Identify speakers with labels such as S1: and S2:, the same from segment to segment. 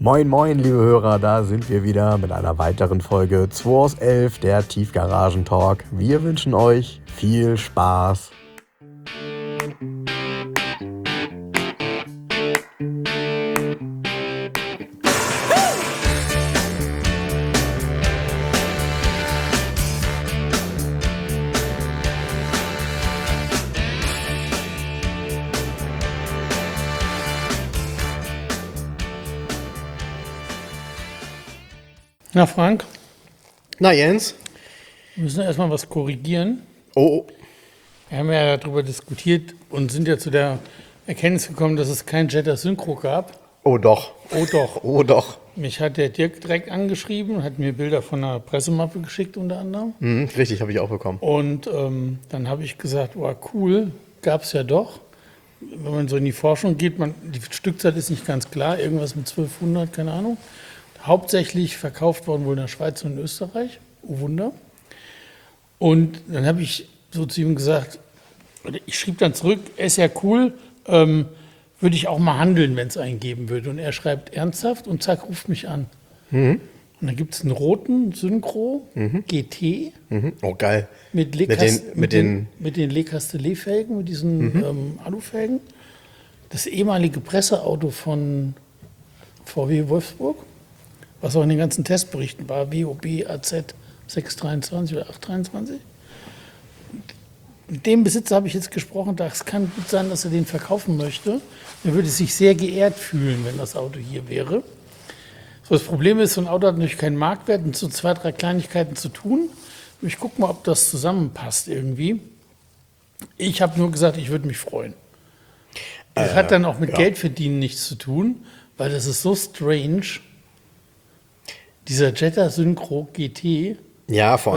S1: Moin moin liebe Hörer, da sind wir wieder mit einer weiteren Folge 2 aus 11, der Tiefgaragen-Talk. Wir wünschen euch viel Spaß.
S2: Na Frank,
S3: Na Jens?
S2: wir müssen erstmal was korrigieren.
S3: Oh,
S2: Wir haben ja darüber diskutiert und sind ja zu der Erkenntnis gekommen, dass es kein Jetta Synchro gab.
S3: oh doch,
S2: Oh doch.
S3: oh doch.
S2: Mich hat der Dirk direkt angeschrieben und hat mir Bilder von einer Pressemappe geschickt unter anderem.
S3: Richtig, habe ich auch bekommen.
S2: Und dann habe ich gesagt, oh cool, gab es ja doch. Wenn man so in die Forschung geht, die Stückzahl ist nicht ganz klar, irgendwas mit 1200, keine Ahnung. Hauptsächlich verkauft worden wohl in der Schweiz und in Österreich. Oh Wunder. Und dann habe ich so zu ihm gesagt, ich schrieb dann zurück, ist ja cool, würde ich auch mal handeln, wenn es einen geben würde. Und er schreibt ernsthaft und zack, ruft mich an. Und dann gibt es einen roten Synchro GT
S3: Oh geil.
S2: mit den Le Castellet-Felgen, mit diesen Alufelgen. Das ehemalige Presseauto von VW Wolfsburg, was auch in den ganzen Testberichten war, WOB AZ 623 oder 823. Mit dem Besitzer habe ich jetzt gesprochen, es kann gut sein, dass er den verkaufen möchte. Er würde sich sehr geehrt fühlen, wenn das Auto hier wäre. So, das Problem ist, so ein Auto hat natürlich keinen Marktwert und so 2, 3 Kleinigkeiten zu tun. Ich gucke mal, ob das zusammenpasst irgendwie. Ich habe nur gesagt, ich würde mich freuen. Das hat dann auch mit Geldverdienen nichts zu tun, weil das ist so strange. Dieser Jetta Synchro GT.
S3: Ja, vor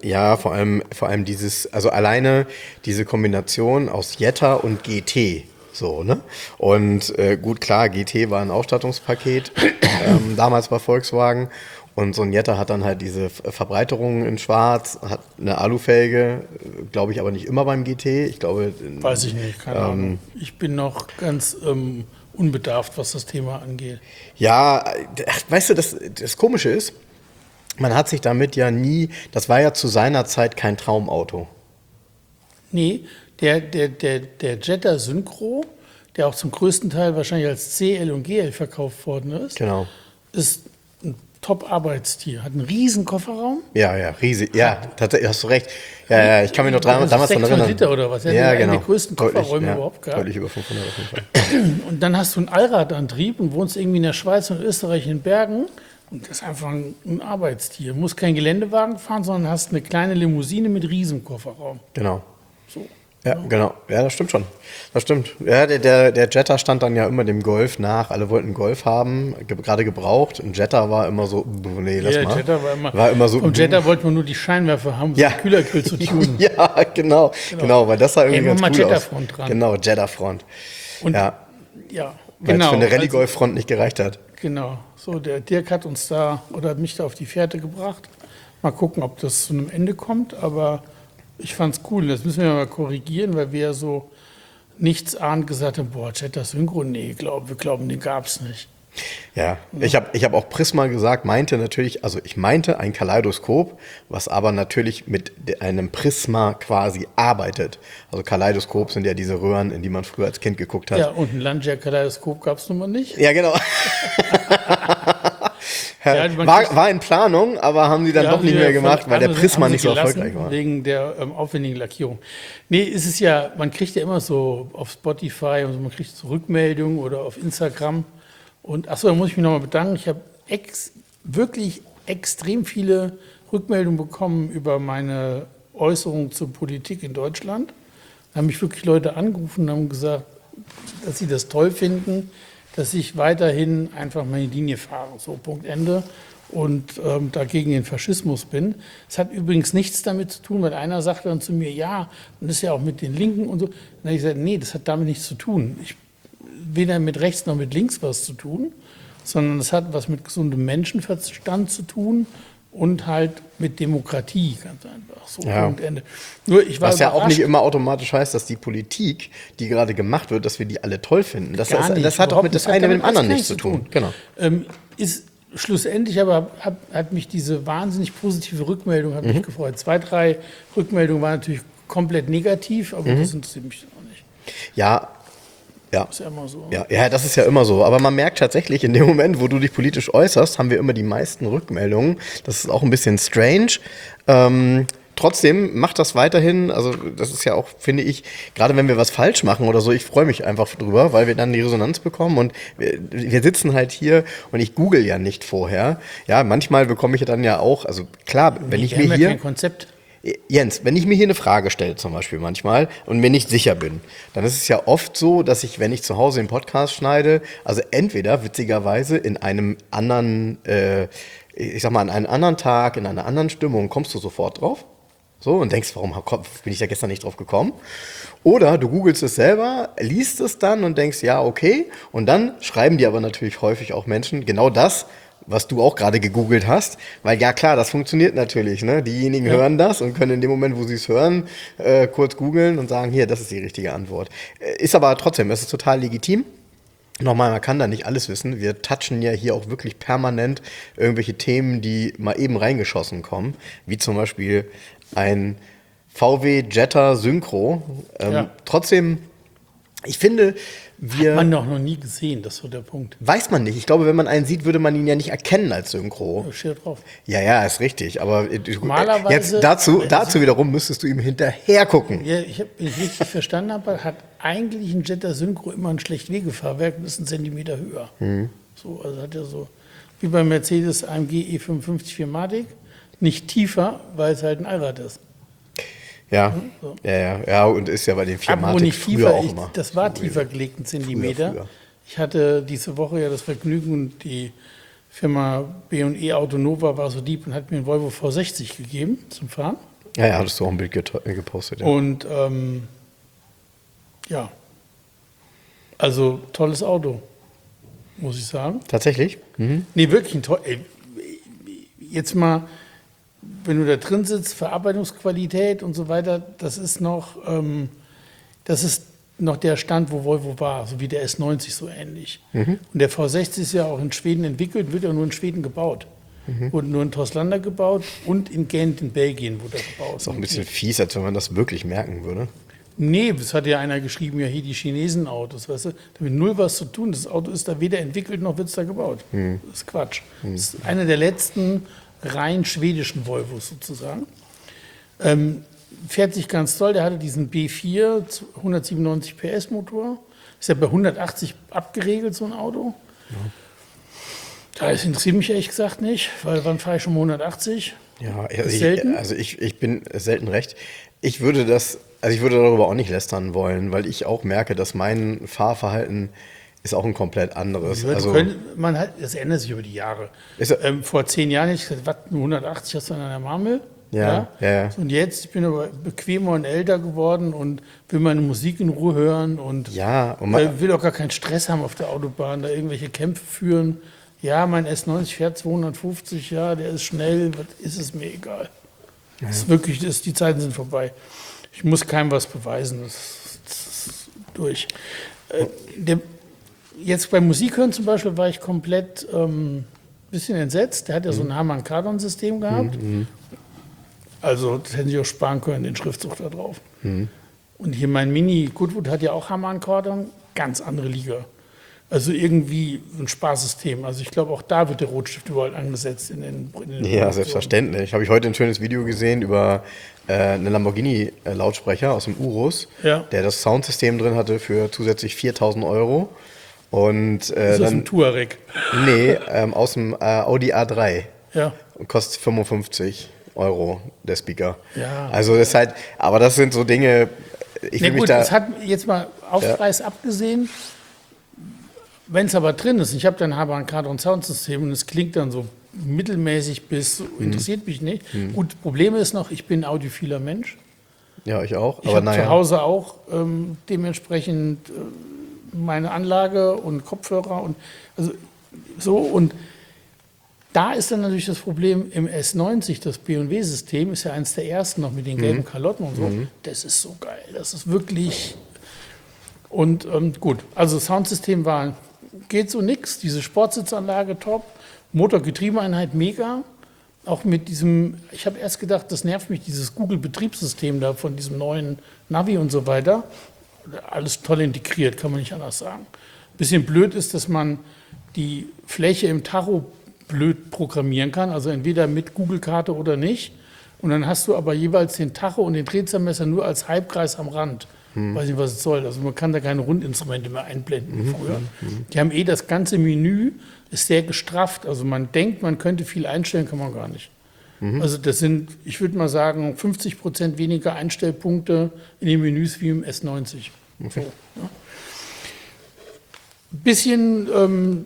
S3: allem dieses, also alleine diese Kombination aus Jetta und GT. So, ne? Und gut, klar, GT war ein Ausstattungspaket, damals bei Volkswagen. Und so ein Jetta hat dann halt diese Verbreiterung in Schwarz, hat eine Alufelge, glaube ich aber nicht immer beim GT. Ich glaube.
S2: Weiß ich nicht, keine Ahnung. Ich bin noch ganz unbedarft, was das Thema angeht.
S3: Ja, weißt du, das Komische ist, man hat sich damit ja nie, das war ja zu seiner Zeit kein Traumauto.
S2: Nee, der Jetta Synchro, der auch zum größten Teil wahrscheinlich als CL und GL verkauft worden ist,
S3: Genau.
S2: ist ein Top-Arbeitstier. Hat einen riesen Kofferraum.
S3: Ja, riesig. Ja, tatsächlich, hast du recht. Ja, ich kann mich noch damals daran
S2: 600
S3: erinnern.
S2: Liter oder was?
S3: Ja, genau.
S2: Die größten Kofferräume überhaupt gehabt.
S3: Deutlich über 500 auf jeden Fall.
S2: Und dann hast du einen Allradantrieb und wohnst irgendwie in der Schweiz und Österreich in Bergen. Und das ist einfach ein Arbeitstier. Du musst keinen Geländewagen fahren, sondern hast eine kleine Limousine mit riesem Kofferraum.
S3: Genau.
S2: So.
S3: Ja, genau. Ja, das stimmt schon. Das stimmt. Ja, der Jetta stand dann ja immer dem Golf nach. Alle wollten einen Golf haben, gerade gebraucht. Ein Jetta war immer so, nee, lass mal.
S2: Jetta war immer
S3: so.
S2: Vom Jetta wollten wir nur die Scheinwerfer haben, um
S3: Ja.
S2: den Kühlergrill zu tunen.
S3: Ja, genau, weil das sah irgendwie ganz
S2: mal
S3: cool aus.
S2: Jetta-Front dran.
S3: Genau, Jetta-Front.
S2: Und
S3: Ja,
S2: ja,
S3: weil es
S2: genau.
S3: für eine Rallye-Golf-Front nicht gereicht hat.
S2: Genau. So, der Dirk hat uns da oder hat mich da auf die Fährte gebracht. Mal gucken, ob das zu einem Ende kommt, aber ich fand's cool. Das müssen wir mal korrigieren, weil wir ja so nichtsahnd gesagt haben, boah, Jetta Synchro, nee, wir glauben, den gab's nicht.
S3: Ja, ich hab auch Prisma gesagt, ich meinte ein Kaleidoskop, was aber natürlich mit einem Prisma quasi arbeitet. Also Kaleidoskop sind ja diese Röhren, in die man früher als Kind geguckt hat.
S2: Ja, und ein Landschaft-Kaleidoskop gab's nun mal nicht.
S3: Ja, genau.
S2: Ja,
S3: war in Planung, aber haben die dann doch nicht mehr gemacht, weil der Prisma nicht so erfolgreich war.
S2: Wegen der aufwendigen Lackierung. Nee, ist es ja, man kriegt ja immer so auf Spotify, und so, man kriegt so Rückmeldungen oder auf Instagram. Und achso, da muss ich mich nochmal bedanken. Ich habe wirklich extrem viele Rückmeldungen bekommen über meine Äußerungen zur Politik in Deutschland. Da haben mich wirklich Leute angerufen und haben gesagt, dass sie das toll finden, dass ich weiterhin einfach meine Linie fahre. So, Punkt, Ende. Und dagegen den Faschismus bin. Das hat übrigens nichts damit zu tun, weil einer sagte dann zu mir, ja, und das ist ja auch mit den Linken und so. Und dann habe ich gesagt, nee, das hat damit nichts zu tun. Weder mit rechts noch mit links was zu tun, sondern es hat was mit gesundem Menschenverstand zu tun und halt mit Demokratie, ganz einfach. So,
S3: Ja.
S2: Punkt, Ende. Nur ich war
S3: Was ja auch
S2: überrascht.
S3: nicht immer automatisch heißt, dass die Politik, die gerade gemacht wird, dass wir die alle toll finden. Das
S2: Gar nicht,
S3: hat doch
S2: überhaupt
S3: mit das
S2: nicht.
S3: eine
S2: Hat
S3: mit dem
S2: damit
S3: anderen
S2: alles
S3: nichts zu tun.
S2: tun.
S3: Genau.
S2: Ist schlussendlich aber hat mich diese wahnsinnig positive Rückmeldung hat mich gefreut. 2, 3 Rückmeldungen waren natürlich komplett negativ, aber das interessiert mich auch nicht.
S3: Ja.
S2: Ist ja immer so.
S3: Ja, das ist ja immer so. Aber man merkt tatsächlich, in dem Moment, wo du dich politisch äußerst, haben wir immer die meisten Rückmeldungen. Das ist auch ein bisschen strange. Trotzdem macht das weiterhin, also das ist ja auch, finde ich, gerade wenn wir was falsch machen oder so, ich freue mich einfach drüber, weil wir dann die Resonanz bekommen und wir sitzen halt hier und ich google ja nicht vorher. Ja, manchmal bekomme ich dann ja auch, also klar, wenn ich
S2: Wir
S3: mir
S2: haben ja
S3: hier...
S2: kein Konzept.
S3: Jens, wenn ich mir hier eine Frage stelle zum Beispiel manchmal und mir nicht sicher bin, dann ist es ja oft so, dass ich, wenn ich zu Hause den Podcast schneide, also entweder witzigerweise in einem anderen, ich sag mal, an einem anderen Tag, in einer anderen Stimmung, kommst du sofort drauf. So, und denkst, warum bin ich da gestern nicht drauf gekommen? Oder du googelst es selber, liest es dann und denkst, ja, okay. Und dann schreiben dir aber natürlich häufig auch Menschen genau das, was du auch gerade gegoogelt hast. Weil ja klar, das funktioniert natürlich. Ne? Diejenigen hören das und können in dem Moment, wo sie es hören, kurz googeln und sagen, hier, das ist die richtige Antwort. Ist aber trotzdem, es ist total legitim. Nochmal, man kann da nicht alles wissen. Wir touchen ja hier auch wirklich permanent irgendwelche Themen, die mal eben reingeschossen kommen. Wie zum Beispiel ein VW Jetta Synchro. Trotzdem, ich finde,
S2: Hat man noch nie gesehen, das ist so der Punkt.
S3: weiß man nicht. Ich glaube, wenn man einen sieht, würde man ihn ja nicht erkennen als Synchro.
S2: Da steht drauf.
S3: Ja, ist richtig. Aber
S2: Normalerweise-
S3: jetzt dazu wiederum müsst du ihm hinterher gucken.
S2: Ja, wenn ich richtig verstanden habe, hat eigentlich ein Jetta Synchro immer ein Schlechtwegefahrwerk und ist 1 Zentimeter höher. So, also hat er so, wie beim Mercedes AMG E55 4MATIC, nicht tiefer, weil es halt ein Allrad ist.
S3: Ja,
S2: So.
S3: ja, und ist ja bei den
S2: Apropos
S3: Firmatik
S2: nicht
S3: früher
S2: tiefer,
S3: auch immer.
S2: das war tiefer gelegt, 1 Zentimeter.
S3: Früher.
S2: Ich hatte diese Woche ja das Vergnügen, die Firma B&E Autonova war so lieb und hat mir einen Volvo V60 gegeben zum Fahren.
S3: Ja, hattest du auch ein Bild gepostet. Ja.
S2: Und ja, also tolles Auto, muss ich sagen.
S3: Tatsächlich?
S2: Nee, wirklich ein toll. Jetzt mal, wenn du da drin sitzt, Verarbeitungsqualität und so weiter, das ist noch der Stand, wo Volvo war, so wie der S90 so ähnlich. Und der V60 ist ja auch in Schweden entwickelt, wird ja nur in Schweden gebaut. Wurde nur in Torslanda gebaut und in Gent in Belgien wurde er gebaut.
S3: Ist auch ein bisschen fies, als wenn man das wirklich merken würde.
S2: Nee, das hat ja einer geschrieben, ja hier die Chinesen-Autos, weißt du, damit null was zu tun. Das Auto ist da weder entwickelt noch wird es da gebaut. Das ist Quatsch. Das ist einer der letzten rein schwedischen Volvos sozusagen. Fährt sich ganz toll, der hatte diesen B4 197 PS Motor. Ist ja bei 180 abgeregelt, so ein Auto. Das interessiert mich ehrlich gesagt nicht, weil wann fahre ich schon mal 180?
S3: Ja,
S2: Selten?
S3: ich bin selten recht. Ich würde darüber auch nicht lästern wollen, weil ich auch merke, dass mein Fahrverhalten ist auch ein komplett anderes. Also,
S2: Das ändert sich über die Jahre.
S3: Ist-
S2: Vor 10 Jahren hätte ich gesagt, was, nur 180 hast du an der Marmel?
S3: Ja.
S2: Und jetzt, ich bin aber bequemer und älter geworden und will meine Musik in Ruhe hören und
S3: Ja, und
S2: will auch gar keinen Stress haben auf der Autobahn, da irgendwelche Kämpfe führen. Ja, mein S90 fährt 250, ja, der ist schnell, was ist es mir egal. Das ist wirklich, die Zeiten sind vorbei. Ich muss keinem was beweisen, das ist durch. Jetzt beim Musikhören zum Beispiel war ich komplett bisschen entsetzt. Der hat ja so ein Harman-Kardon-System gehabt. Also das hätten sie auch sparen können, den Schriftzug da drauf. Und hier mein Mini Goodwood hat ja auch Harman-Kardon, ganz andere Liga. Also irgendwie ein Spaßsystem. Also ich glaube, auch da wird der Rotstift überall angesetzt. In den
S3: ja, selbstverständlich. Habe ich heute ein schönes Video gesehen über einen Lamborghini-Lautsprecher aus dem Urus, der das Soundsystem drin hatte für zusätzlich 4.000 €. Und,
S2: ist das ein Touareg?
S3: Nee, aus dem Audi A3.
S2: Ja.
S3: Und kostet 55 € der Speaker.
S2: Ja.
S3: Also das ist halt, aber das sind so Dinge, ich will mich da...
S2: das hat jetzt mal Aufpreis abgesehen. Wenn es aber drin ist, ich habe dann Harman-Kardon Soundsystem und es klingt dann so mittelmäßig bis, interessiert mich nicht. Gut, Problem ist noch, ich bin ein audiophiler Mensch.
S3: Ja, ich auch.
S2: Ich habe zu Hause auch dementsprechend meine Anlage und Kopfhörer und also so und Da ist dann natürlich das Problem im S90, das B&W-System ist ja eines der ersten noch mit den gelben Kalotten und so. Das ist so geil, das ist wirklich... Und gut, also Soundsystem geht so nix, diese Sportsitzanlage top, Motor-Getriebeeinheit mega. Auch mit diesem, ich habe erst gedacht, das nervt mich, dieses Google-Betriebssystem da von diesem neuen Navi und so weiter. Alles toll integriert, kann man nicht anders sagen. Bisschen blöd ist, dass man die Fläche im Tacho blöd programmieren kann, also entweder mit Google-Karte oder nicht. Und dann hast du aber jeweils den Tacho und den Drehzahlmesser nur als Halbkreis am Rand. Weiß nicht, was es soll. Also man kann da keine Rundinstrumente mehr einblenden wie früher. Die haben das ganze Menü ist sehr gestrafft. Also man denkt, man könnte viel einstellen, kann man gar nicht. Also das sind, ich würde mal sagen, 50% weniger Einstellpunkte in den Menüs wie im S90. Okay. So, ja. Bisschen,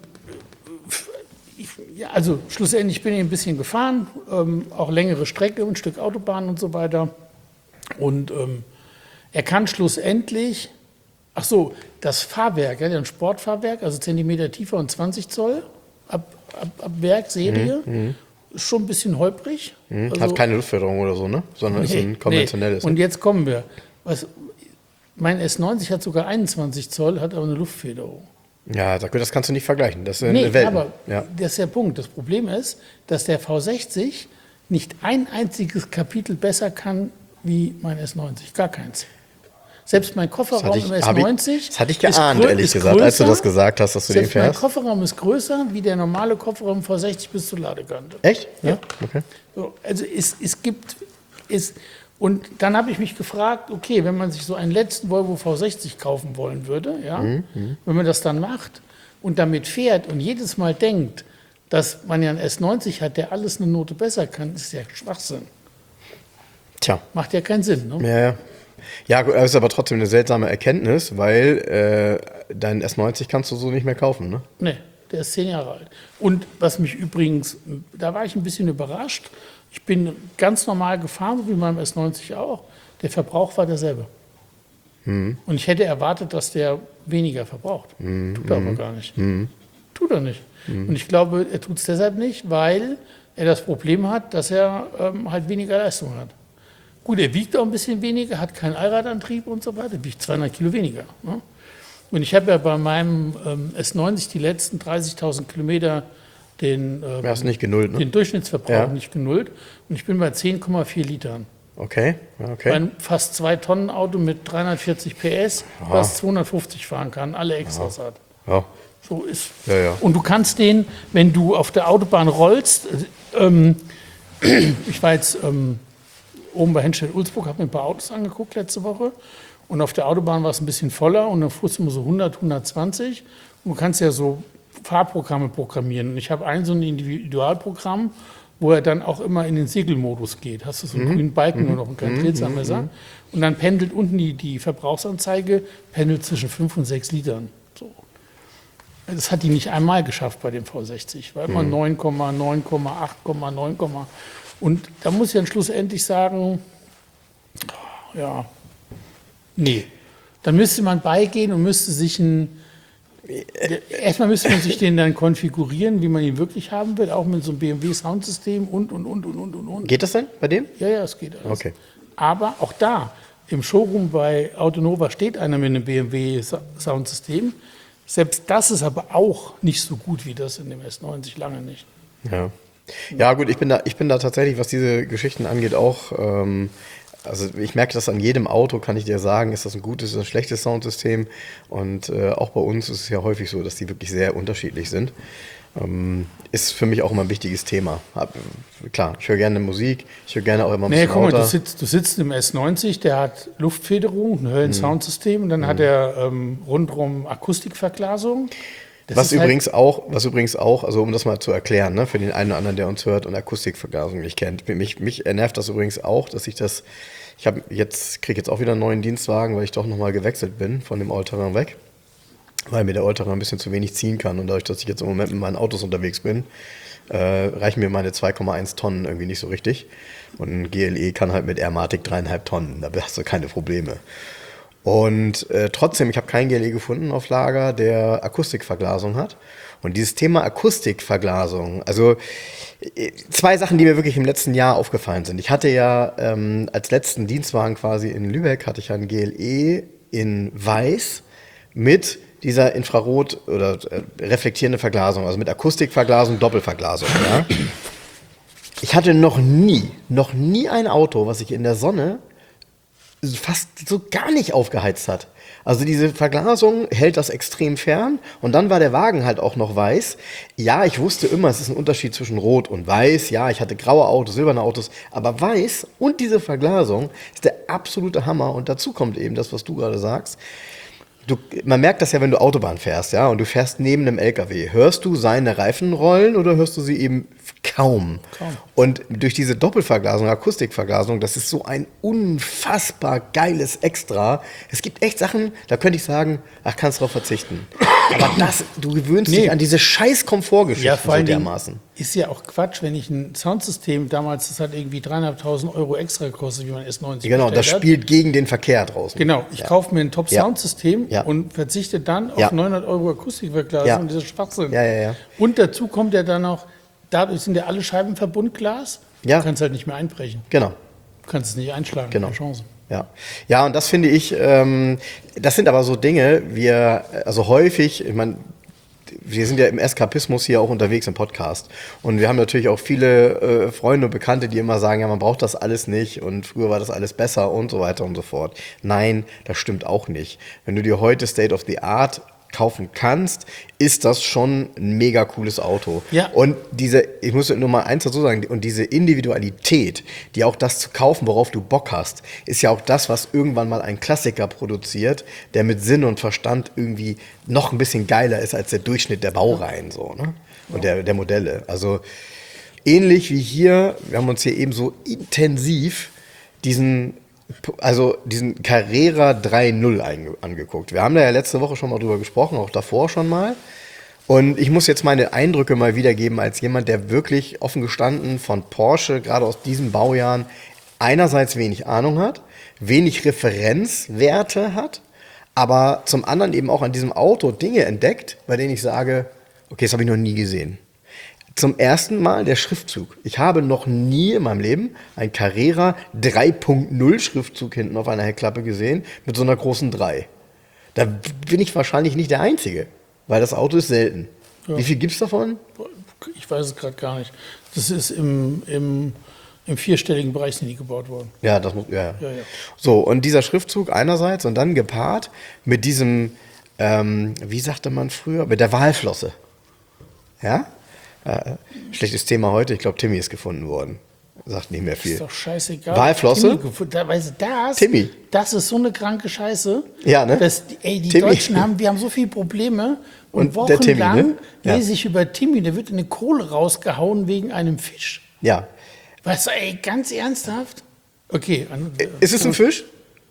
S2: ja, also schlussendlich bin ich ein bisschen gefahren, auch längere Strecke, ein Stück Autobahn und so weiter. Und er kann schlussendlich, ach so, das Fahrwerk, ja, ein Sportfahrwerk, also Zentimeter tiefer und 20 Zoll ab Werk, Serie, ist schon ein bisschen holprig. Also,
S3: hat keine Luftförderung oder so, ne? Sondern ist ein konventionelles.
S2: Und jetzt kommen wir. Mein S90 hat sogar 21 Zoll, hat aber eine Luftfederung.
S3: Ja, das kannst du nicht vergleichen. Das sind Welten.
S2: Aber das ist der Punkt. Das Problem ist, dass der V60 nicht ein einziges Kapitel besser kann wie mein S90. Gar keins. Selbst mein Kofferraum im S90.
S3: Das hatte ich geahnt, ehrlich gesagt, als du das gesagt hast, dass du den fährst.
S2: Mein Kofferraum ist größer wie der normale Kofferraum V60 bis zur Ladekante.
S3: Echt?
S2: Ja.
S3: Okay.
S2: So, also und dann habe ich mich gefragt, okay, wenn man sich so einen letzten Volvo V60 kaufen wollen würde, ja, wenn man das dann macht und damit fährt und jedes Mal denkt, dass man ja einen S90 hat, der alles eine Note besser kann, ist ja Schwachsinn.
S3: Tja.
S2: Macht ja keinen Sinn, ne?
S3: Ja. Ja, das ist aber trotzdem eine seltsame Erkenntnis, weil deinen S90 kannst du so nicht mehr kaufen, ne?
S2: Nee, der ist 10 Jahre alt. Und was mich übrigens, da war ich ein bisschen überrascht, ich bin ganz normal gefahren, wie beim S90 auch. Der Verbrauch war derselbe. Und ich hätte erwartet, dass der weniger verbraucht. Tut er aber gar nicht. Tut er nicht. Und ich glaube, er tut es deshalb nicht, weil er das Problem hat, dass er halt weniger Leistung hat. Gut, er wiegt auch ein bisschen weniger, hat keinen Allradantrieb und so weiter, wiegt 200 Kilo weniger. Ne? Und ich habe ja bei meinem S90 die letzten 30.000 Kilometer den Durchschnittsverbrauch nicht genullt. Und ich bin bei 10,4 Litern.
S3: Okay.
S2: Bei einem fast 2 Tonnen Auto mit 340 PS, das 250 fahren kann, alle Extras hat.
S3: Ja.
S2: So ist.
S3: Ja.
S2: Und du kannst den, wenn du auf der Autobahn rollst, ich war jetzt oben bei Henstedt-Ulzburg, habe mir ein paar Autos angeguckt letzte Woche. Und auf der Autobahn war es ein bisschen voller und dann fuhrst du immer so 100, 120. Und du kannst ja so Fahrprogramme programmieren. Und ich habe so ein Individualprogramm, wo er dann auch immer in den Segelmodus geht. Hast du so einen grünen Balken nur noch und keinen Drehzahlmesser. Und dann pendelt unten die Verbrauchsanzeige pendelt zwischen 5 und 6 Litern. So. Das hat die nicht einmal geschafft bei dem V60. War immer 9,8,9. Und da muss ich dann schlussendlich sagen, ja, nee. Dann müsste man beigehen und müsste sich erstmal müsste man sich den dann konfigurieren, wie man ihn wirklich haben will, auch mit so einem BMW-Soundsystem und.
S3: Geht das denn bei dem?
S2: Ja, es geht alles.
S3: Okay.
S2: Aber auch da, im Showroom bei Autonova steht einer mit einem BMW-Soundsystem. Selbst das ist aber auch nicht so gut wie das in dem S90, lange nicht.
S3: Ja gut, ich bin da tatsächlich, was diese Geschichten angeht, auch, also ich merke das an jedem Auto, kann ich dir sagen, ist das ein gutes, ist ein schlechtes Soundsystem und auch bei uns ist es ja häufig so, dass die wirklich sehr unterschiedlich sind. Ist für mich auch immer ein wichtiges Thema. Klar, ich höre gerne Musik, ich höre gerne auch immer ein bisschen
S2: guck mal,
S3: Auto.
S2: du sitzt im S90, der hat Luftfederung, ein Höllen-Soundsystem und dann hat er rundherum Akustikverglasung.
S3: Was übrigens auch, also um das mal zu erklären, ne, für den einen oder anderen, der uns hört und Akustikverglasung nicht kennt. Mich nervt das übrigens auch, dass kriege jetzt auch wieder einen neuen Dienstwagen, weil ich doch nochmal gewechselt bin von dem Allterrain weg, weil mir der Allterrain ein bisschen zu wenig ziehen kann und dadurch, dass ich jetzt im Moment mit meinen Autos unterwegs bin, reichen mir meine 2,1 Tonnen irgendwie nicht so richtig und ein GLE kann halt mit Airmatic 3,5 Tonnen, da hast du keine Probleme. Und trotzdem, ich habe keinen GLE gefunden auf Lager, der Akustikverglasung hat. Und dieses Thema Akustikverglasung, also zwei Sachen, die mir wirklich im letzten Jahr aufgefallen sind. Ich hatte ja als letzten Dienstwagen quasi in Lübeck, hatte ich ja ein GLE in Weiß mit dieser Infrarot- oder reflektierende Verglasung, also mit Akustikverglasung, Doppelverglasung. Ja? Ich hatte noch nie ein Auto, was sich in der Sonne fast so gar nicht aufgeheizt hat. Also diese Verglasung hält das extrem fern und dann war der Wagen halt auch noch weiß. Ja, ich wusste immer, es ist ein Unterschied zwischen Rot und Weiß. Ja, ich hatte graue Autos, silberne Autos, aber Weiß und diese Verglasung ist der absolute Hammer und dazu kommt eben das, was du gerade sagst. Man merkt das ja, wenn du Autobahn fährst, ja, und du fährst neben einem LKW. Hörst du seine Reifen rollen oder hörst du sie eben kaum? Und durch diese Doppelverglasung, Akustikverglasung, das ist so ein unfassbar geiles Extra. Es gibt echt Sachen, da könnte ich sagen, ach, kannst drauf verzichten. Aber du gewöhnst dich an diese scheiß Komfortgeschichten
S2: Ja, vor
S3: so
S2: allen Dingen
S3: dermaßen.
S2: ist ja auch Quatsch, wenn ich ein Soundsystem, damals, das hat irgendwie 3.500 € extra gekostet, wie man S90
S3: Genau, das
S2: bestellt hat.
S3: spielt gegen den Verkehr draußen.
S2: Genau, ich kaufe mir ein Top-Soundsystem
S3: Ja.
S2: und verzichte dann auf
S3: Ja.
S2: 900 € Akustikverglasung
S3: Ja.
S2: und diese Schwachsinn.
S3: Ja.
S2: Und dazu kommt ja dann noch, dadurch sind ja alle Scheiben Verbundglas,
S3: Ja.
S2: du kannst halt nicht mehr einbrechen.
S3: Genau.
S2: Du kannst es nicht einschlagen,
S3: Genau.
S2: keine Chance.
S3: Ja, und das finde ich, das sind aber so Dinge, also häufig, ich meine, wir sind ja im Eskapismus hier auch unterwegs im Podcast. Und wir haben natürlich auch viele Freunde und Bekannte, die immer sagen, ja, man braucht das alles nicht und früher war das alles besser und so weiter und so fort. Nein, das stimmt auch nicht. Wenn du dir heute State of the Art kaufen kannst, ist das schon ein mega cooles Auto.
S2: Ja.
S3: Und ich muss nur mal eins dazu sagen, und diese Individualität, die auch das zu kaufen, worauf du Bock hast, ist ja auch das, was irgendwann mal ein Klassiker produziert, der mit Sinn und Verstand irgendwie noch ein bisschen geiler ist als der Durchschnitt der Baureihen, so, ne? Und der Modelle. Also ähnlich wie hier, wir haben uns hier eben so intensiv diesen Carrera 3.0 angeguckt. Wir haben da ja letzte Woche schon mal drüber gesprochen, auch davor schon mal. Und ich muss jetzt meine Eindrücke mal wiedergeben als jemand, der wirklich offen gestanden von Porsche, gerade aus diesen Baujahren, einerseits wenig Ahnung hat, wenig Referenzwerte hat, aber zum anderen eben auch an diesem Auto Dinge entdeckt, bei denen ich sage, okay, das habe ich noch nie gesehen. Zum ersten Mal der Schriftzug. Ich habe noch nie in meinem Leben ein Carrera 3.0 Schriftzug hinten auf einer Heckklappe gesehen mit so einer großen 3. Da bin ich wahrscheinlich nicht der Einzige, weil das Auto ist selten.
S2: Ja.
S3: Wie viel gibt es davon?
S2: Ich weiß es gerade gar nicht. Das ist im vierstelligen Bereich sind die gebaut worden.
S3: Ja, das muss, ja.
S2: Ja.
S3: So, und dieser Schriftzug einerseits und dann gepaart mit diesem, wie sagte man früher, mit der Walflosse. Ja? Schlechtes Thema heute, ich glaube, Timmy ist gefunden worden. Sagt nicht mehr viel.
S2: Ist doch scheißegal.
S3: Walflosse?
S2: Timmy,
S3: Timmy.
S2: das ist so eine kranke Scheiße.
S3: Ja, ne?
S2: Die
S3: Timmy.
S2: Deutschen wir haben so viele Probleme. Und
S3: der Timmy,
S2: wochenlang
S3: ne? Ja.
S2: lese ich über Timmy, der wird in eine Kohle rausgehauen wegen einem Fisch.
S3: Ja.
S2: Was, ganz ernsthaft? Okay.
S3: Ist es ein Fisch?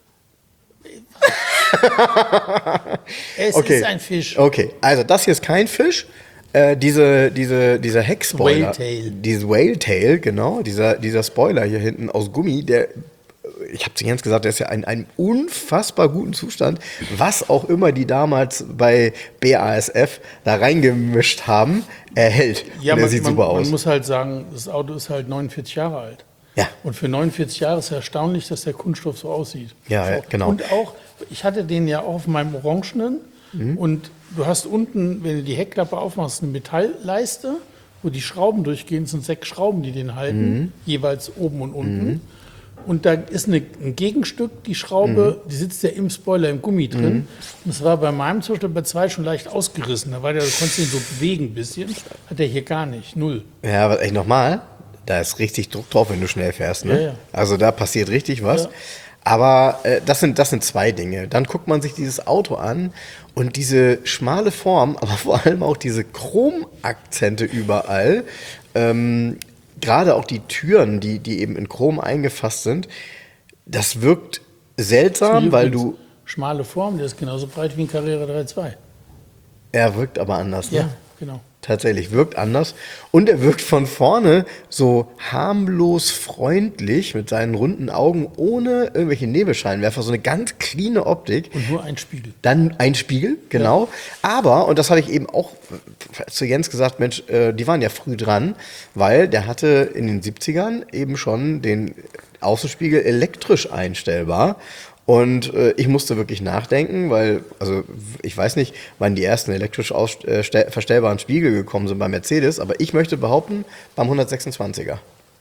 S2: Es ist ein Fisch.
S3: Okay, also das hier ist kein Fisch. Dieser Heckspoiler,
S2: Whaletail.
S3: dieses Whaletail, genau, dieser Spoiler hier hinten aus Gummi, ich habe es ganz gesagt, der ist ja in einem unfassbar guten Zustand, was auch immer die damals bei BASF da reingemischt haben, hält.
S2: Ja,
S3: und der sieht super aus.
S2: Man muss halt sagen, das Auto ist halt 49 Jahre alt.
S3: Ja.
S2: Und für 49 Jahre ist es erstaunlich, dass der Kunststoff so aussieht.
S3: Ja,
S2: so.
S3: ja, genau.
S2: Und auch, ich hatte den ja auch auf meinem Orangenen und du hast unten, wenn du die Heckklappe aufmachst, eine Metallleiste, wo die Schrauben durchgehen, es sind 6 Schrauben, die den halten, jeweils oben und unten. Und da ist ein Gegenstück, die Schraube, die sitzt ja im Spoiler, im Gummi drin. Und das war bei meinem zum Beispiel bei 2 schon leicht ausgerissen. Da war der, du konntest ihn so bewegen ein bisschen. Hat der hier gar nicht, 0.
S3: Ja, aber echt nochmal, da ist richtig Druck drauf, wenn du schnell fährst. Ne?
S2: Ja.
S3: Also da passiert richtig was.
S2: Ja.
S3: Aber das sind 2 Dinge. Dann guckt man sich dieses Auto an und diese schmale Form, aber vor allem auch diese Chromakzente überall, gerade auch die Türen, die eben in Chrom eingefasst sind, das wirkt seltsam, weil du...
S2: Schmale Form, der ist genauso breit wie ein Carrera 3.2.
S3: Er wirkt aber anders, ne?
S2: Ja, genau.
S3: Tatsächlich, wirkt anders. Und er wirkt von vorne so harmlos freundlich mit seinen runden Augen, ohne irgendwelche Nebelscheinwerfer. So eine ganz cleane Optik.
S2: Und nur ein Spiegel.
S3: Dann ein Spiegel, genau. Ja. Aber, und das habe ich eben auch zu Jens gesagt, Mensch, die waren ja früh dran, weil der hatte in den 70ern eben schon den Außenspiegel elektrisch einstellbar. Und ich musste wirklich nachdenken, weil, also ich weiß nicht, wann die ersten elektrisch verstellbaren Spiegel gekommen sind bei Mercedes, aber ich möchte behaupten, beim 126er.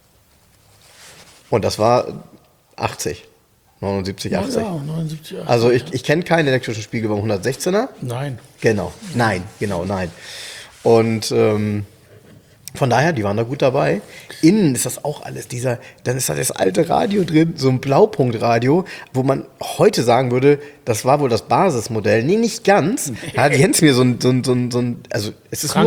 S3: Und das war 80, 79, 80.
S2: Ja, 79, 80.
S3: Also ich kenne keinen elektrischen Spiegel beim 116er.
S2: Nein.
S3: Genau, nein. Und von daher, die waren da gut dabei. Innen ist das auch alles dann ist da das alte Radio drin, so ein Blaupunktradio, wo man heute sagen würde, das war wohl das Basismodell. Nee, nicht ganz. Da hat Jens mir so ein also es ist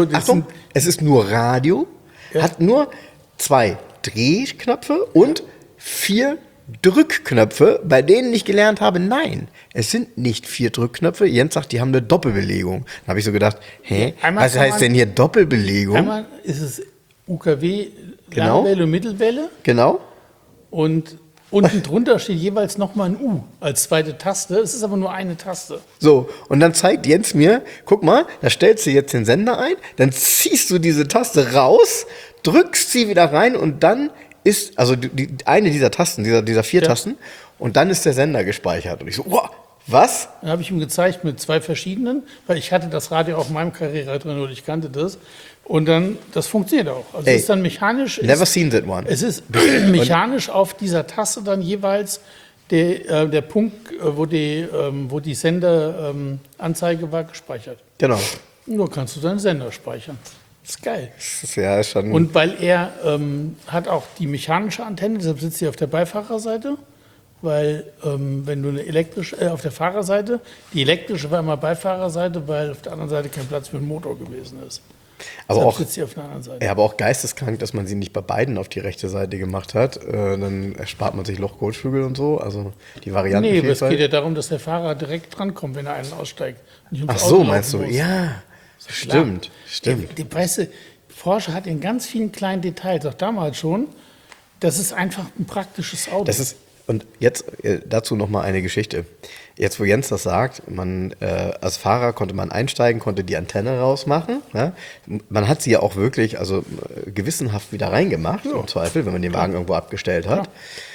S3: es ist nur Radio, hat nur 2 Drehknöpfe und 4 Drückknöpfe, bei denen ich gelernt habe, nein, es sind nicht 4 Drückknöpfe. Jens sagt, die haben eine Doppelbelegung. Dann habe ich so gedacht, was heißt denn hier Doppelbelegung?
S2: Einmal ist es UKW,
S3: Genau.
S2: Langwelle und Mittelwelle.
S3: Genau.
S2: Und unten drunter steht jeweils nochmal ein U als zweite Taste. Es ist aber nur eine Taste.
S3: So, und dann zeigt Jens mir, guck mal, da stellst du jetzt den Sender ein, dann ziehst du diese Taste raus, drückst sie wieder rein und dann ist, also eine dieser Tasten, dieser 4 Tasten, und dann ist der Sender gespeichert. Und ich so, wow, was?
S2: Dann habe ich ihm gezeigt mit 2 verschiedenen, weil ich hatte das Radio auf meinem Carrera drin und ich kannte das. Und dann, das funktioniert auch. Also es ist dann mechanisch.
S3: Never seen that one.
S2: Es ist mechanisch auf dieser Taste dann jeweils der Punkt, wo die Senderanzeige war, gespeichert.
S3: Genau.
S2: Nur kannst du deinen Sender speichern. Das ist geil.
S3: Das ist ja schon.
S2: Und weil er hat auch die mechanische Antenne, deshalb sitzt sie auf der Beifahrerseite, weil wenn du auf der Fahrerseite, die elektrische war immer Beifahrerseite, weil auf der anderen Seite kein Platz für den Motor gewesen ist.
S3: Aber auch,
S2: sitzt sie auf der anderen Seite.
S3: ja, aber auch geisteskrank, dass man sie nicht bei beiden auf die rechte Seite gemacht hat. Dann erspart man sich Loch-Kotflügel und so. Also die Varianten.
S2: Nee, aber es geht ja darum, dass der Fahrer direkt drankommt, wenn er einen aussteigt.
S3: Ach so, meinst du? Ja, stimmt.
S2: Weißt du, Porsche hat in ganz vielen kleinen Details, auch damals schon, das ist einfach ein praktisches Auto.
S3: Und jetzt dazu nochmal eine Geschichte. Jetzt, wo Jens das sagt, als Fahrer konnte man einsteigen, konnte die Antenne rausmachen. Ja? Man hat sie ja auch wirklich, also gewissenhaft wieder reingemacht, im Zweifel, wenn man den Wagen irgendwo abgestellt hat.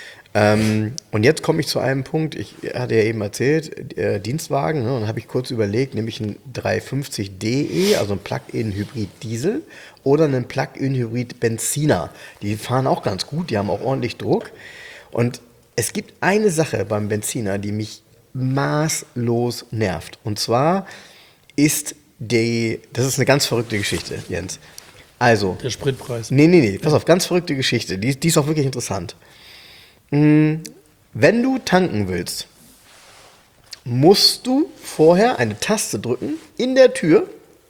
S3: Und jetzt komme ich zu einem Punkt, ich hatte ja eben erzählt, Dienstwagen, ne, und dann habe ich kurz überlegt, nehme ich einen 350DE, also einen Plug-in-Hybrid-Diesel oder einen Plug-in-Hybrid-Benziner. Die fahren auch ganz gut, die haben auch ordentlich Druck. Und es gibt eine Sache beim Benziner, die mich maßlos nervt. Und zwar das ist eine ganz verrückte Geschichte, Jens. Also.
S2: Der Spritpreis.
S3: Nee, pass auf, ganz verrückte Geschichte, die ist auch wirklich interessant. Wenn du tanken willst, musst du vorher eine Taste drücken in der Tür.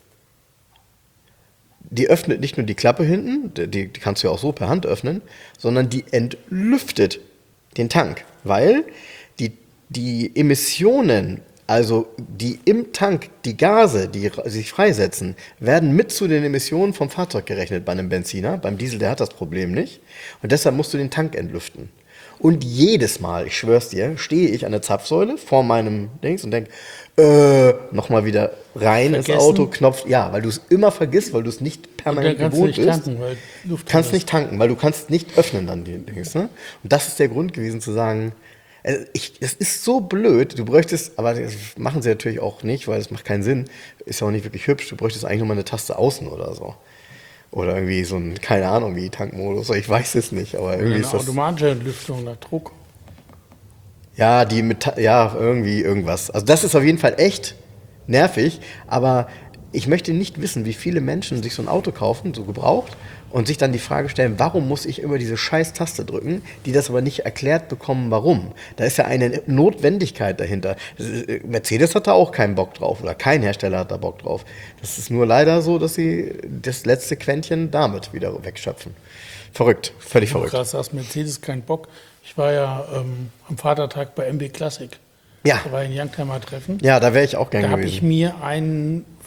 S3: Die öffnet nicht nur die Klappe hinten, die kannst du ja auch so per Hand öffnen, sondern die entlüftet den Tank, weil die Emissionen, also die im Tank, die Gase, die sich freisetzen, werden mit zu den Emissionen vom Fahrzeug gerechnet bei einem Benziner. Beim Diesel, der hat das Problem nicht. Und deshalb musst du den Tank entlüften. Und jedes Mal, ich schwör's dir, stehe ich an der Zapfsäule vor meinem Dings und denke, nochmal wieder rein ins Auto, Knopf, ja, weil du es immer vergisst, weil du es nicht permanent gewohnt bist. Kannst nicht tanken, weil du kannst nicht öffnen dann die Dings. Ne? Und das ist der Grund gewesen zu sagen, es ist so blöd, du bräuchtest, aber das machen sie natürlich auch nicht, weil es macht keinen Sinn, ist ja auch nicht wirklich hübsch, du bräuchtest eigentlich nur mal eine Taste außen oder so. Oder irgendwie so ein, keine Ahnung, wie Tankmodus, ich weiß es nicht, aber irgendwie ist das...
S2: automatische Entlüftung nach Druck.
S3: Ja, irgendwie irgendwas. Also das ist auf jeden Fall echt nervig, aber ich möchte nicht wissen, wie viele Menschen sich so ein Auto kaufen, so gebraucht, und sich dann die Frage stellen, warum muss ich immer diese scheiß Taste drücken, die das aber nicht erklärt bekommen, warum. Da ist ja eine Notwendigkeit dahinter. Mercedes hat da auch keinen Bock drauf oder kein Hersteller hat da Bock drauf. Das ist nur leider so, dass sie das letzte Quäntchen damit wieder wegschöpfen. Verrückt, völlig verrückt.
S2: Krass, hast Mercedes keinen Bock. Ich war ja am Vatertag bei MB Classic.
S3: Ja.
S2: Da war ein Youngtimer-Treffen.
S3: Ja, da wäre ich auch gern
S2: gewesen. Da habe
S3: gewesen.
S2: ich mir einen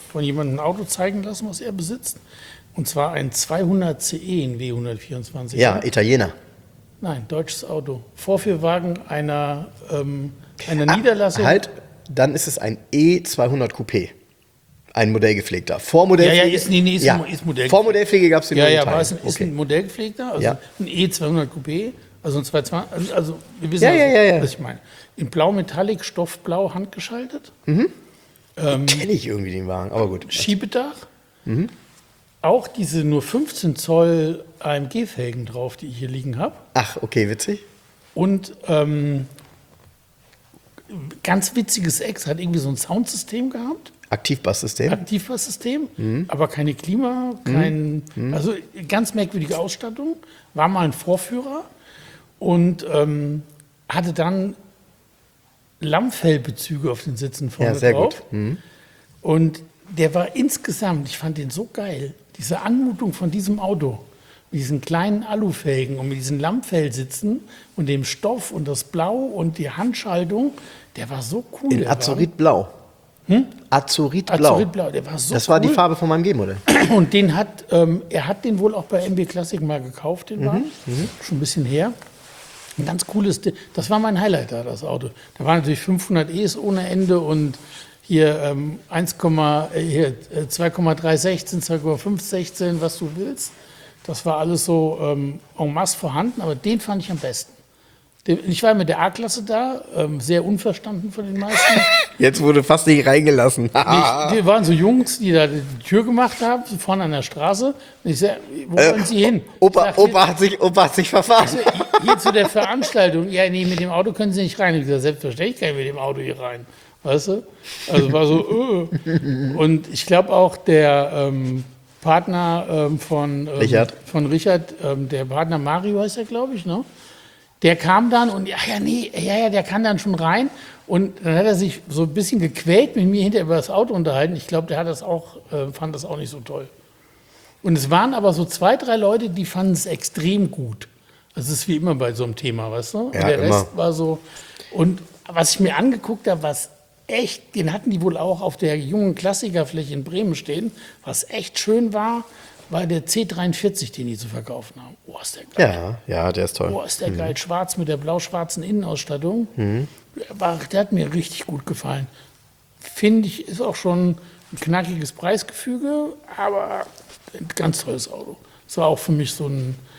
S2: von jemandem ein Auto zeigen lassen, was er besitzt. Und zwar ein 200 CE in W124.
S3: Ja, Italiener.
S2: Nein, deutsches Auto. Vorführwagen einer Niederlassung.
S3: Halt, dann ist es ein E200 Coupé. Ein modellgepflegter. Vormodellpflege.
S2: Ist Modell.
S3: Vormodellpflege gab es den
S2: Ja,
S3: nur in
S2: ja,
S3: Italien.
S2: ist ein Modellgepflegter, also
S3: Ja.
S2: ein E200 Coupé, also ein 220, also wir wissen,
S3: Ja.
S2: was ich meine. In Blau Metallic, Stoffblau, handgeschaltet.
S3: Kenne ich irgendwie den Wagen, aber gut.
S2: Schiebedach. Auch diese nur 15 Zoll AMG-Felgen drauf, die ich hier liegen habe.
S3: Ach, okay, witzig.
S2: Und ganz witziges Ex, hat irgendwie so ein Soundsystem gehabt.
S3: Aktivbasssystem.
S2: Aktivbasssystem, aber keine Klima, also ganz merkwürdige Ausstattung. War mal ein Vorführer und hatte dann Lammfellbezüge auf den Sitzen vorne
S3: Ja, sehr
S2: drauf.
S3: gut.
S2: Und der war insgesamt, ich fand den so geil, diese Anmutung von diesem Auto, mit diesen kleinen Alufelgen und mit diesen Lammfellsitzen und dem Stoff und das Blau und die Handschaltung, der war so cool.
S3: In Azuritblau. Azuritblau.
S2: Azuritblau, der war so
S3: Das war die
S2: cool.
S3: Farbe von meinem G-Modell.
S2: Und den hat, er hat den wohl auch bei MB Classic mal gekauft, den Wagen. Schon ein bisschen her. Ein ganz cooles, das war mein Highlight da, das Auto. Da waren natürlich 500 E's ohne Ende und hier 2,316, 2,516, was du willst. Das war alles so en masse vorhanden, aber den fand ich am besten. Ich war mit der A-Klasse da, sehr unverstanden von den meisten.
S3: Jetzt wurde fast nicht reingelassen.
S2: Wir waren so Jungs, die da die Tür gemacht haben, so vorne an der Straße. Und ich sag, wo wollen Sie hin?
S3: Opa hat sich verfahren.
S2: Hier zu der Veranstaltung. Ja, nee, mit dem Auto können Sie nicht rein. Ich gesagt, selbstverständlich kann ich mit dem Auto hier rein. Weißt du? Also war so, Und ich glaube auch der Partner von Richard, der Partner Mario heißt er, glaube ich, ne? Der kam dann und der kann dann schon rein. Und dann hat er sich so ein bisschen gequält mit mir hinterher über das Auto unterhalten. Ich glaube, der hat das auch, fand das auch nicht so toll. Und es waren aber so 2, 3 Leute, die fanden es extrem gut. Das ist wie immer bei so einem Thema, weißt du? Und
S3: Ja,
S2: der
S3: immer.
S2: Rest war so. Und was ich mir angeguckt habe, was echt, den hatten die wohl auch auf der jungen Klassikerfläche in Bremen stehen, was echt schön war der C43, den die zu verkaufen haben. Oh, ist der geil.
S3: Ja, der ist toll.
S2: Oh, ist der geil. Schwarz mit der blau-schwarzen Innenausstattung. Der hat mir richtig gut gefallen. Finde ich, ist auch schon ein knackiges Preisgefüge, aber ein ganz tolles Auto. Das war auch für mich so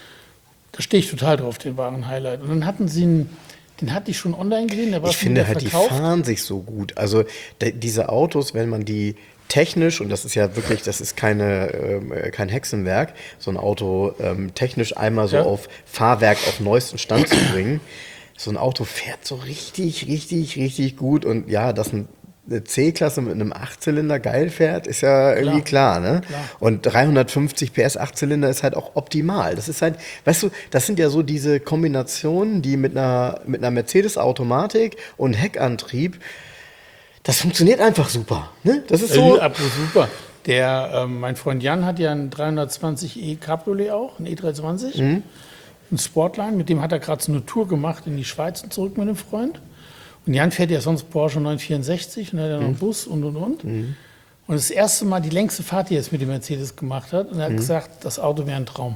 S2: da stehe ich total drauf, den waren Highlight. Und dann hatten sie den hatte ich schon online gesehen, der war
S3: Ich
S2: schon
S3: finde
S2: wieder
S3: halt,
S2: verkauft.
S3: die fahren sich so gut. Also diese Autos, wenn man die technisch, und das ist ja wirklich, das ist kein Hexenwerk, so ein Auto technisch einmal so auf Fahrwerk auf neuesten Stand zu bringen. So ein Auto fährt so richtig gut. Und ja, dass eine C-Klasse mit einem 8-Zylinder geil fährt, ist ja irgendwie klar, ne?
S2: Klar.
S3: Und 350 PS 8-Zylinder ist halt auch optimal. Das ist halt, weißt du, das sind ja so diese Kombinationen, die mit einer Mercedes-Automatik und Heckantrieb, das funktioniert einfach super. Ne? Das ist so.
S2: Absolut super. Mein Freund Jan hat ja einen 320e Cabriolet auch, einen E320, einen Sportline, mit dem hat er gerade so eine Tour gemacht in die Schweiz und zurück mit einem Freund. Und Jan fährt ja sonst Porsche 964 und hat ja noch einen Bus und. Und das erste Mal die längste Fahrt, die er jetzt mit dem Mercedes gemacht hat, und er hat gesagt, das Auto wäre ein Traum.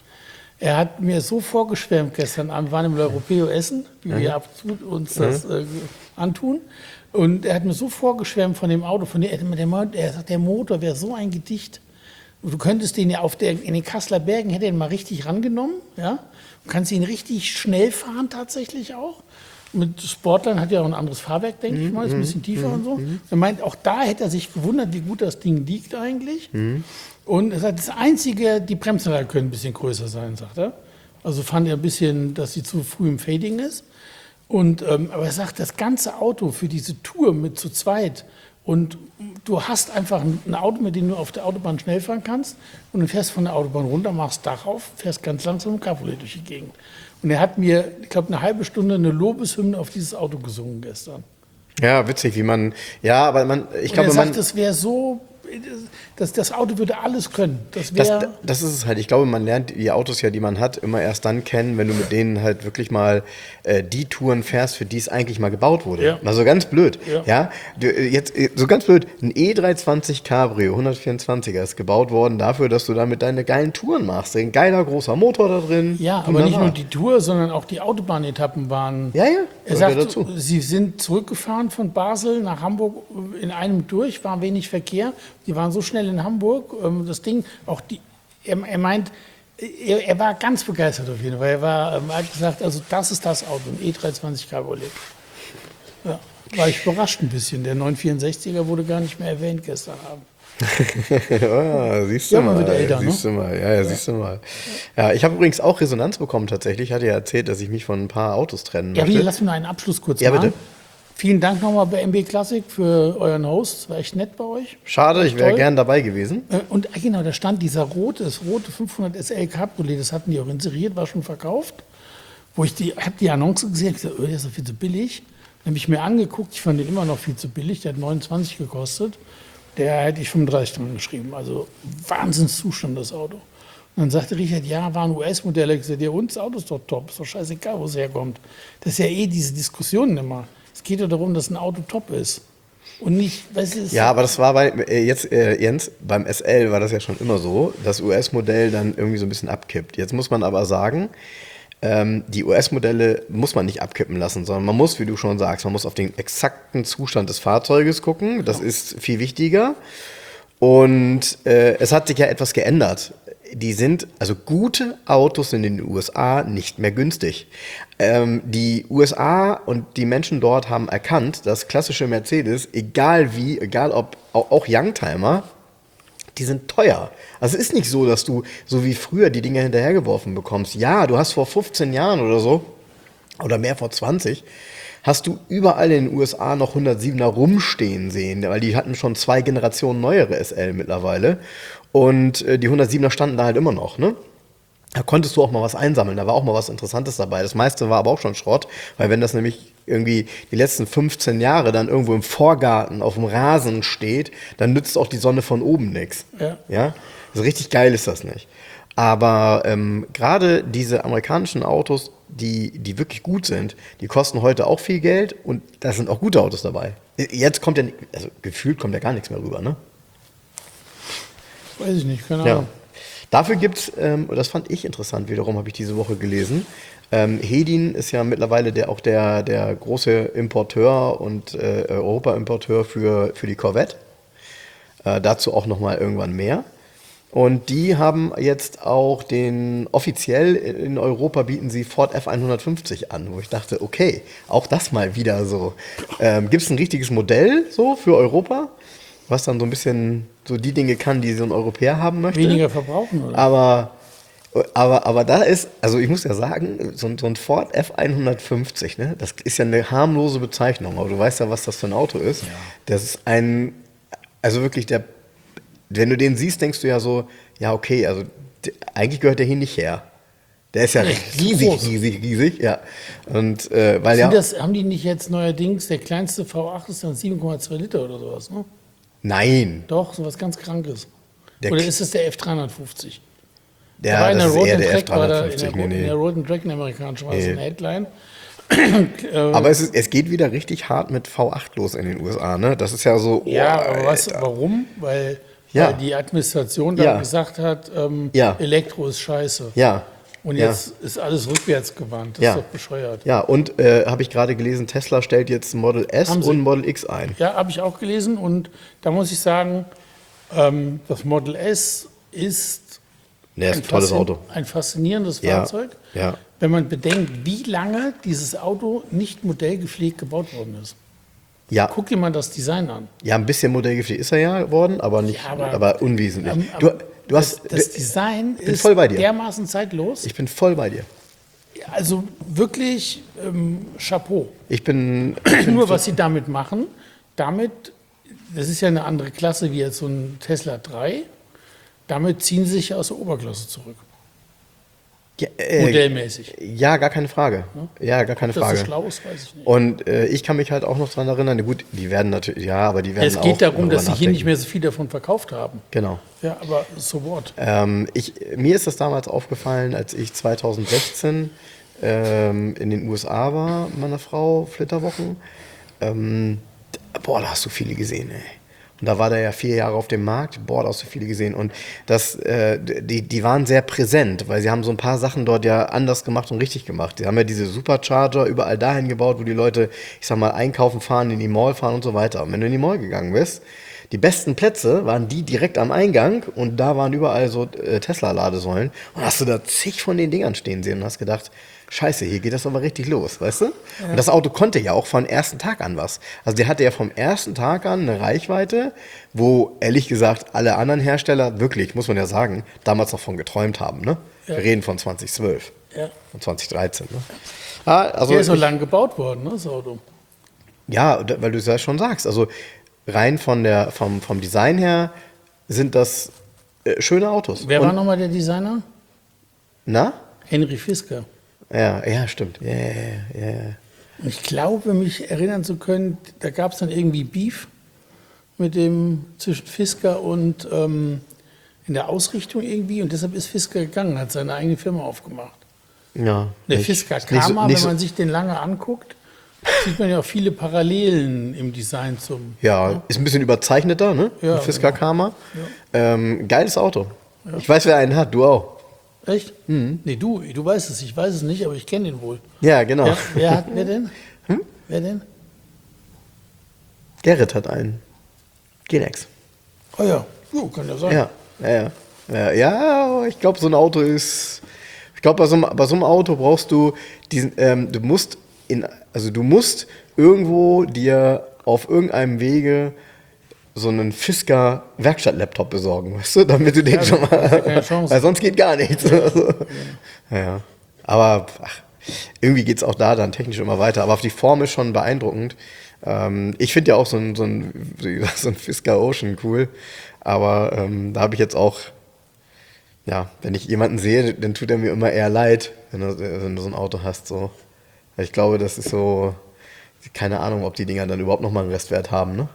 S2: Er hat mir so vorgeschwärmt gestern Abend, wir waren im Europeo essen, wie wir absolut uns das antun. Und er hat mir so vorgeschwärmt von dem Auto, er sagt, der Motor wäre so ein Gedicht. Du könntest den ja in den Kasseler Bergen, hätte er ihn mal richtig rangenommen. Ja? Du kannst ihn richtig schnell fahren tatsächlich auch. Mit Sportline hat ja auch ein anderes Fahrwerk, denke ich mal, ist ein bisschen tiefer und so. Er meint, auch da hätte er sich gewundert, wie gut das Ding liegt eigentlich. Und er sagt, das Einzige, die Bremsanlage können ein bisschen größer sein, sagt er. Also fand er ein bisschen, dass sie zu früh im Fading ist. Aber er sagt, das ganze Auto für diese Tour mit zu zweit und du hast einfach ein Auto, mit dem du auf der Autobahn schnell fahren kannst und du fährst von der Autobahn runter, machst Dach auf, fährst ganz langsam im Cabriolet durch die Gegend. Und er hat mir, ich glaube, eine halbe Stunde eine Lobeshymne auf dieses Auto gesungen gestern.
S3: Ja, witzig, wie man, ja, aber man, ich
S2: Und er
S3: glaube,
S2: sagt, das wäre so, das Auto würde alles können. Das
S3: Das,
S2: wäre.
S3: das ist es halt. Ich glaube, man lernt die Autos ja, die man hat, immer erst dann kennen, wenn du mit denen halt wirklich mal die Touren fährst, für die es eigentlich mal gebaut wurde.
S2: Ja.
S3: Mal so ganz blöd.
S2: Ja.
S3: Ja? Jetzt so ganz blöd. Ein E320 Cabrio 124er ist gebaut worden dafür, dass du damit deine geilen Touren machst. Ein geiler großer Motor da drin.
S2: Ja, aber
S3: Wunderbar.
S2: nicht nur die Tour, sondern auch die Autobahnetappen waren.
S3: Ja,
S2: Er
S3: gehört
S2: sagt,
S3: dazu.
S2: sie sind zurückgefahren von Basel nach Hamburg in einem durch, war wenig Verkehr. Die waren so schnell in Hamburg. Das Ding, auch er meint, er war ganz begeistert auf jeden Fall. Er hat gesagt, also das ist das Auto, ein E320 Cabriolet. Ja, war ich überrascht ein bisschen. Der 964er wurde gar nicht mehr erwähnt gestern Abend.
S3: Ja, siehst du
S2: Ja, man
S3: mal.
S2: wird älter,
S3: siehst
S2: ne?
S3: du mal. Ja, siehst du mal. Ja, ich habe übrigens auch Resonanz bekommen tatsächlich. Ich hatte ja erzählt, dass ich mich von ein paar Autos trennen
S2: Ja,
S3: möchte.
S2: lass mir noch einen Abschluss kurz
S3: Ja,
S2: machen.
S3: bitte.
S2: Vielen Dank nochmal bei MB Classic für euren Host. War echt nett bei euch.
S3: Schade, ich wäre
S2: Toll.
S3: gern dabei gewesen.
S2: Und genau, da stand das rote 500 SL Cabriolet, das hatten die auch inseriert, war schon verkauft. Wo ich habe die Annonce gesehen, ich gesagt, der ist doch viel zu billig. Dann habe ich mir angeguckt, ich fand den immer noch viel zu billig, der hat 29 gekostet. Der hätte ich 35 dran geschrieben. Also Wahnsinnszustand, das Auto. Und dann sagte Richard, ja, war ein US-Modell. Ich gesagt, ja, uns Auto ist doch top, ist doch scheißegal, wo es herkommt. Das ist ja diese Diskussionen immer. Es geht ja darum, dass ein Auto top ist. Und nicht, weißt du,
S3: Ja, aber das war Jens, beim SL war das ja schon immer so, dass US-Modell dann irgendwie so ein bisschen abkippt. Jetzt muss man aber sagen, die US-Modelle muss man nicht abkippen lassen, sondern man muss, wie du schon sagst, man muss auf den exakten Zustand des Fahrzeuges gucken. Das ist viel wichtiger. Und es hat sich ja etwas geändert. Also gute Autos in den USA nicht mehr günstig. Die USA und die Menschen dort haben erkannt, dass klassische Mercedes, egal ob auch Youngtimer, die sind teuer. Also es ist nicht so, dass du so wie früher die Dinger hinterhergeworfen bekommst. Ja, du hast vor 15 Jahren oder so, oder mehr vor 20, hast du überall in den USA noch 107er rumstehen sehen, weil die hatten schon 2 Generationen neuere SL mittlerweile. Und die 107er standen da halt immer noch, ne? Da konntest du auch mal was einsammeln, da war auch mal was Interessantes dabei. Das meiste war aber auch schon Schrott, weil wenn das nämlich irgendwie die letzten 15 Jahre dann irgendwo im Vorgarten auf dem Rasen steht, dann nützt auch die Sonne von oben nichts. Ja? Also richtig geil ist das nicht. Aber gerade diese amerikanischen Autos, die wirklich gut sind, die kosten heute auch viel Geld und da sind auch gute Autos dabei. Jetzt kommt ja, also gefühlt kommt ja gar nichts mehr rüber, ne?
S2: weiß ich nicht, keine
S3: Ja.
S2: Ahnung.
S3: Dafür gibt es, das fand ich interessant, wiederum habe ich diese Woche gelesen, Hedin ist ja mittlerweile der große Importeur und Europa-Importeur für die Corvette. Dazu auch nochmal irgendwann mehr. Und die haben jetzt auch offiziell in Europa bieten sie Ford F150 an, wo ich dachte, okay, auch das mal wieder so. Gibt es ein richtiges Modell so für Europa, was dann so ein bisschen so die Dinge kann, die so ein Europäer haben möchte?
S2: Weniger verbrauchen, oder?
S3: Aber da ist, also ich muss ja sagen, so ein Ford F150, ne, das ist ja eine harmlose Bezeichnung, aber du weißt ja, was das für ein Auto ist. Ja. Das ist also wirklich wenn du den siehst, denkst du ja so, ja okay, also eigentlich gehört der hier nicht her. Der ist ja riesig, ja. Und weil
S2: haben die nicht jetzt neuerdings, der kleinste V8 ist dann 7,2 Liter oder sowas, ne?
S3: Nein.
S2: Doch, sowas ganz Krankes. Oder ist es der F350?
S3: Ja,
S2: war in
S3: das
S2: der
S3: ist eher
S2: Road
S3: der
S2: Track, war da
S3: F350.
S2: in der Road Track in amerikanischen war so eine Headline.
S3: Aber es geht wieder richtig hart mit V8 los in den USA, ne? Das ist ja so.
S2: Ja, aber warum? Weil die Administration da gesagt hat, Elektro ist scheiße.
S3: Ja.
S2: Und jetzt ist alles rückwärts gewandt. Das ist doch bescheuert.
S3: Ja, und habe ich gerade gelesen, Tesla stellt jetzt Model S und Model X ein.
S2: Ja, habe ich auch gelesen. Und da muss ich sagen, das Model S ist
S3: ein tolles Auto.
S2: Ein faszinierendes Fahrzeug.
S3: Ja.
S2: Wenn man bedenkt, wie lange dieses Auto nicht modellgepflegt gebaut worden ist.
S3: Ja.
S2: Guck dir mal das Design an.
S3: Ja, ein bisschen modellgepflegt ist er ja geworden, aber nicht, aber unwesentlich.
S2: Das Design ist
S3: voll bei dir.
S2: Dermaßen zeitlos.
S3: Ich bin voll bei dir.
S2: Also wirklich Chapeau.
S3: Ich bin
S2: Nur was sie damit machen, das ist ja eine andere Klasse wie jetzt so ein Tesla 3, damit ziehen sie sich aus der Oberklasse zurück.
S3: Ja,
S2: Modellmäßig.
S3: Ja, gar keine Frage. Ja, gar keine
S2: Das
S3: Frage.
S2: ist schlau, ist, weiß ich nicht.
S3: Und ich kann mich halt auch noch dran erinnern, gut, die werden natürlich, ja, aber die werden
S2: Es
S3: auch
S2: geht darum, dass sie
S3: darüber
S2: hier nicht
S3: nachdenken.
S2: mehr so viel davon verkauft haben.
S3: Genau.
S2: Ja, aber so what?
S3: Mir ist das damals aufgefallen, als ich 2016 in den USA war, mit meiner Frau, Flitterwochen. Da hast du viele gesehen, ey. Und da war der ja 4 Jahre auf dem Markt. Da hast du viele gesehen. Und die waren sehr präsent, weil sie haben so ein paar Sachen dort ja anders gemacht und richtig gemacht. Sie haben ja diese Supercharger überall dahin gebaut, wo die Leute, ich sag mal, einkaufen fahren, in die Mall fahren und so weiter. Und wenn du in die Mall gegangen bist, die besten Plätze waren die direkt am Eingang und da waren überall so Tesla-Ladesäulen. Und hast du da zig von den Dingern stehen sehen und hast gedacht, Scheiße, hier geht das aber richtig los, weißt du? Ja. Und das Auto konnte ja auch von ersten Tag an was. Also der hatte ja vom ersten Tag an eine Reichweite, wo ehrlich gesagt alle anderen Hersteller wirklich, muss man ja sagen, damals noch von geträumt haben. Ne?
S2: Ja.
S3: Wir reden von 2012, von 2013. Ne?
S2: Der ist so lang gebaut worden, ne, das Auto.
S3: Ja, weil du es ja schon sagst. Also rein vom Design her sind das schöne Autos.
S2: Wer war nochmal der Designer?
S3: Na?
S2: Henry Fisker.
S3: Ja, stimmt. Ja.
S2: Und ich glaube, mich erinnern zu können, da gab es dann irgendwie Beef zwischen Fisker und in der Ausrichtung irgendwie. Und deshalb ist Fisker gegangen, hat seine eigene Firma aufgemacht.
S3: Ja.
S2: Der Fisker Karma, wenn man sich den lange anguckt, sieht man ja auch viele Parallelen im Design zum.
S3: Ja, ist ein bisschen überzeichneter, ne?
S2: Ja,
S3: Fisker Karma.
S2: Ja.
S3: Geiles Auto. Ja. Ich weiß, wer einen hat, du auch.
S2: Echt? Mhm. Nee, du weißt es, ich weiß es nicht, aber ich kenne den wohl.
S3: Ja, genau.
S2: Ja, wer denn? Wer denn?
S3: Gerrit hat einen. Genex.
S2: Oh ja, kann ja sein.
S3: Ja, ich glaube, so ein Auto ist. Ich glaube, bei so einem Auto brauchst du du musst irgendwo dir auf irgendeinem Wege so einen Fisker Werkstatt-Laptop besorgen, weißt du, damit du den schon mal,
S2: keine Chance.
S3: weil sonst geht gar nichts. Ja. Aber irgendwie geht es auch da dann technisch immer weiter. Aber auf die Form ist schon beeindruckend. Ich finde ja auch so ein Fisker Ocean cool. Aber da habe ich jetzt auch, ja, wenn ich jemanden sehe, dann tut er mir immer eher leid, wenn du so ein Auto hast. So. Weil ich glaube, das ist so, keine Ahnung, ob die Dinger dann überhaupt noch mal einen Restwert haben, ne?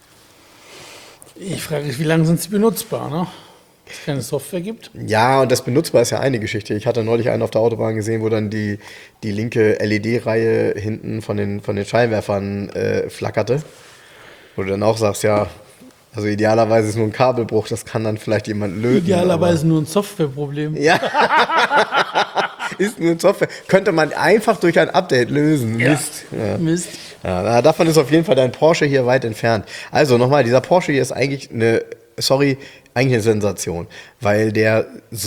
S2: Ich frage mich, wie lange sind sie benutzbar, ne? Dass es keine Software gibt?
S3: Ja, und das benutzbar ist ja eine Geschichte. Ich hatte neulich einen auf der Autobahn gesehen, wo dann die linke LED-Reihe hinten von den Scheinwerfern flackerte. Wo du dann auch sagst, ja, also idealerweise ist nur ein Kabelbruch, das kann dann vielleicht jemand löten.
S2: Idealerweise nur ein Softwareproblem.
S3: Ja. Ist nur ein Software. Könnte man einfach durch ein Update lösen.
S2: Ja.
S3: Mist. Ja.
S2: Mist.
S3: Ja, davon ist auf jeden Fall dein Porsche hier weit entfernt. Also nochmal, dieser Porsche hier ist eigentlich eine Sensation. Weil der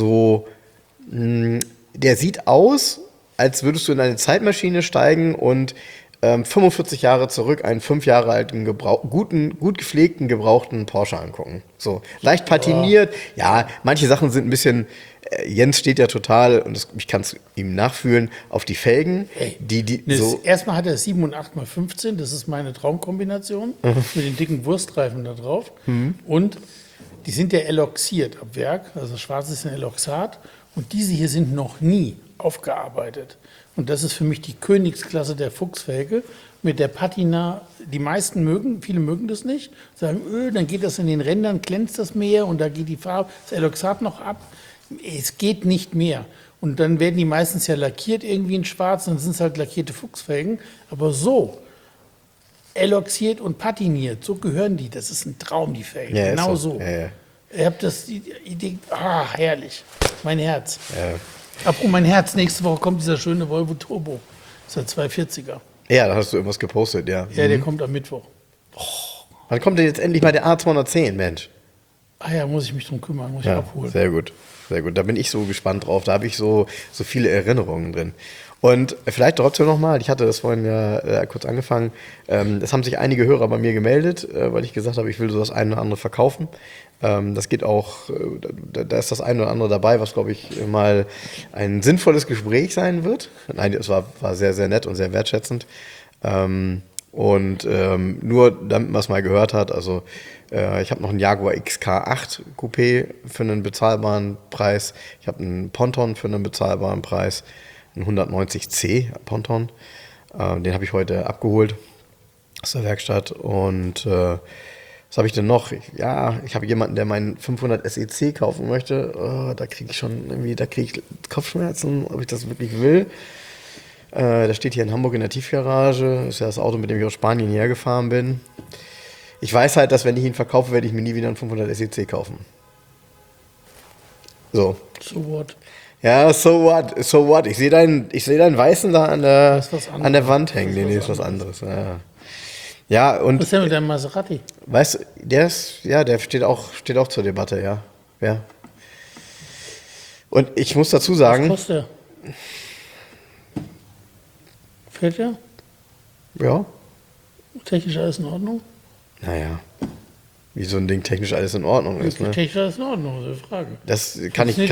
S3: der sieht aus, als würdest du in eine Zeitmaschine steigen und 45 Jahre zurück einen 5 Jahre alten, gut gepflegten, gebrauchten Porsche angucken. So, leicht patiniert. Ja, manche Sachen sind ein bisschen, Jens steht ja total, und ich kann es ihm nachfühlen, auf die Felgen.
S2: Ey,
S3: so.
S2: Erstmal hat er 7 und 8 mal 15, das ist meine Traumkombination, mit den dicken Wurstreifen da drauf. Und die sind ja eloxiert ab Werk, also schwarz ist ein Eloxat. Und diese hier sind noch nie aufgearbeitet. Und das ist für mich die Königsklasse der Fuchsfelge mit der Patina. Die meisten viele mögen das nicht, sagen, dann geht das in den Rändern, glänzt das mehr und da geht die Farbe, das Eloxat noch ab. Es geht nicht mehr. Und dann werden die meistens ja lackiert irgendwie in schwarz, dann sind es halt lackierte Fuchsfelgen. Aber so eloxiert und patiniert, so gehören die. Das ist ein Traum, die Felgen.
S3: Ja,
S2: genau
S3: so.
S2: so.
S3: Ja.
S2: Ihr habt die Idee, herrlich. Mein Herz. Apropos mein Herz, nächste Woche kommt dieser schöne Volvo Turbo. Das ist der 240er.
S3: Ja, da hast du irgendwas gepostet, ja.
S2: Ja, der kommt am Mittwoch.
S3: Wann kommt denn jetzt endlich mal der A210, Mensch?
S2: Muss ich mich drum kümmern, muss ich abholen.
S3: Sehr gut. Da bin ich so gespannt drauf. Da habe ich so viele Erinnerungen drin. Und vielleicht trotzdem nochmal, ich hatte das vorhin ja kurz angefangen, es haben sich einige Hörer bei mir gemeldet, weil ich gesagt habe, ich will so das eine oder andere verkaufen. Das geht auch, da ist das eine oder andere dabei, was, glaube ich, mal ein sinnvolles Gespräch sein wird. Nein, es war sehr, sehr nett und sehr wertschätzend. Und nur damit man es mal gehört hat, also ich habe noch einen Jaguar XK8 Coupé für einen bezahlbaren Preis. Ich habe einen Ponton für einen bezahlbaren Preis, einen 190C Ponton. Den habe ich heute abgeholt aus der Werkstatt. Und was habe ich denn noch? Ich habe jemanden, der meinen 500 SEC kaufen möchte. Da kriege ich Kopfschmerzen, ob ich das wirklich will. Der steht hier in Hamburg in der Tiefgarage. Das ist ja das Auto, mit dem ich aus Spanien hierher gefahren bin. Ich weiß halt, dass wenn ich ihn verkaufe, werde ich mir nie wieder einen 500 SEC kaufen. So.
S2: So what?
S3: Ja, so what? So what? Ich sehe deinen Weißen da an der Wand hängen. Nee, ist was anderes. Ja, und.
S2: Was ist denn mit deinem Maserati?
S3: Weißt du, der steht auch zur Debatte, ja. Ja. Und ich muss dazu sagen.
S2: Was kostet der? Fährt der?
S3: Ja.
S2: Technisch alles in Ordnung?
S3: Naja. Wie so ein Ding technisch alles in Ordnung ist, ne?
S2: Technisch alles in Ordnung, so eine Frage.
S3: Das kann ich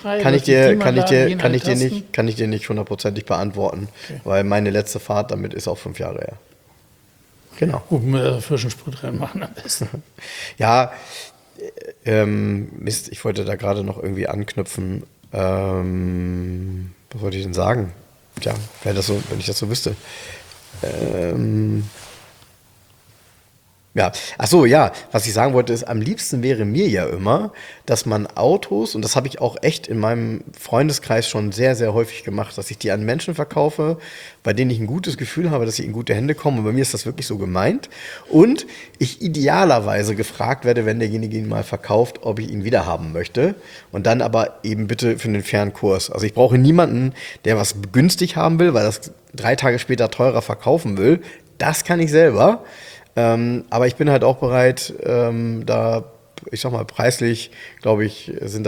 S3: dir nicht hundertprozentig beantworten, okay. Weil meine letzte Fahrt damit ist auch 5 Jahre her. Genau.
S2: Gut, mit frischen Sprit reinmachen am besten.
S3: Ja, Mist, ich wollte da gerade noch irgendwie anknüpfen. Was wollte ich denn sagen? Tja, wenn ich das so wüsste. Ja, was ich sagen wollte ist, am liebsten wäre mir ja immer, dass man Autos, und das habe ich auch echt in meinem Freundeskreis schon sehr, sehr häufig gemacht, dass ich die an Menschen verkaufe, bei denen ich ein gutes Gefühl habe, dass sie in gute Hände kommen, und bei mir ist das wirklich so gemeint, und ich idealerweise gefragt werde, wenn derjenige ihn mal verkauft, ob ich ihn wieder haben möchte, und dann aber eben bitte für einen fairen Kurs. Also ich brauche niemanden, der was günstig haben will, weil das 3 Tage später teurer verkaufen will. Das kann ich selber. Aber ich bin halt auch bereit, ich sag mal, preislich, glaube ich, ist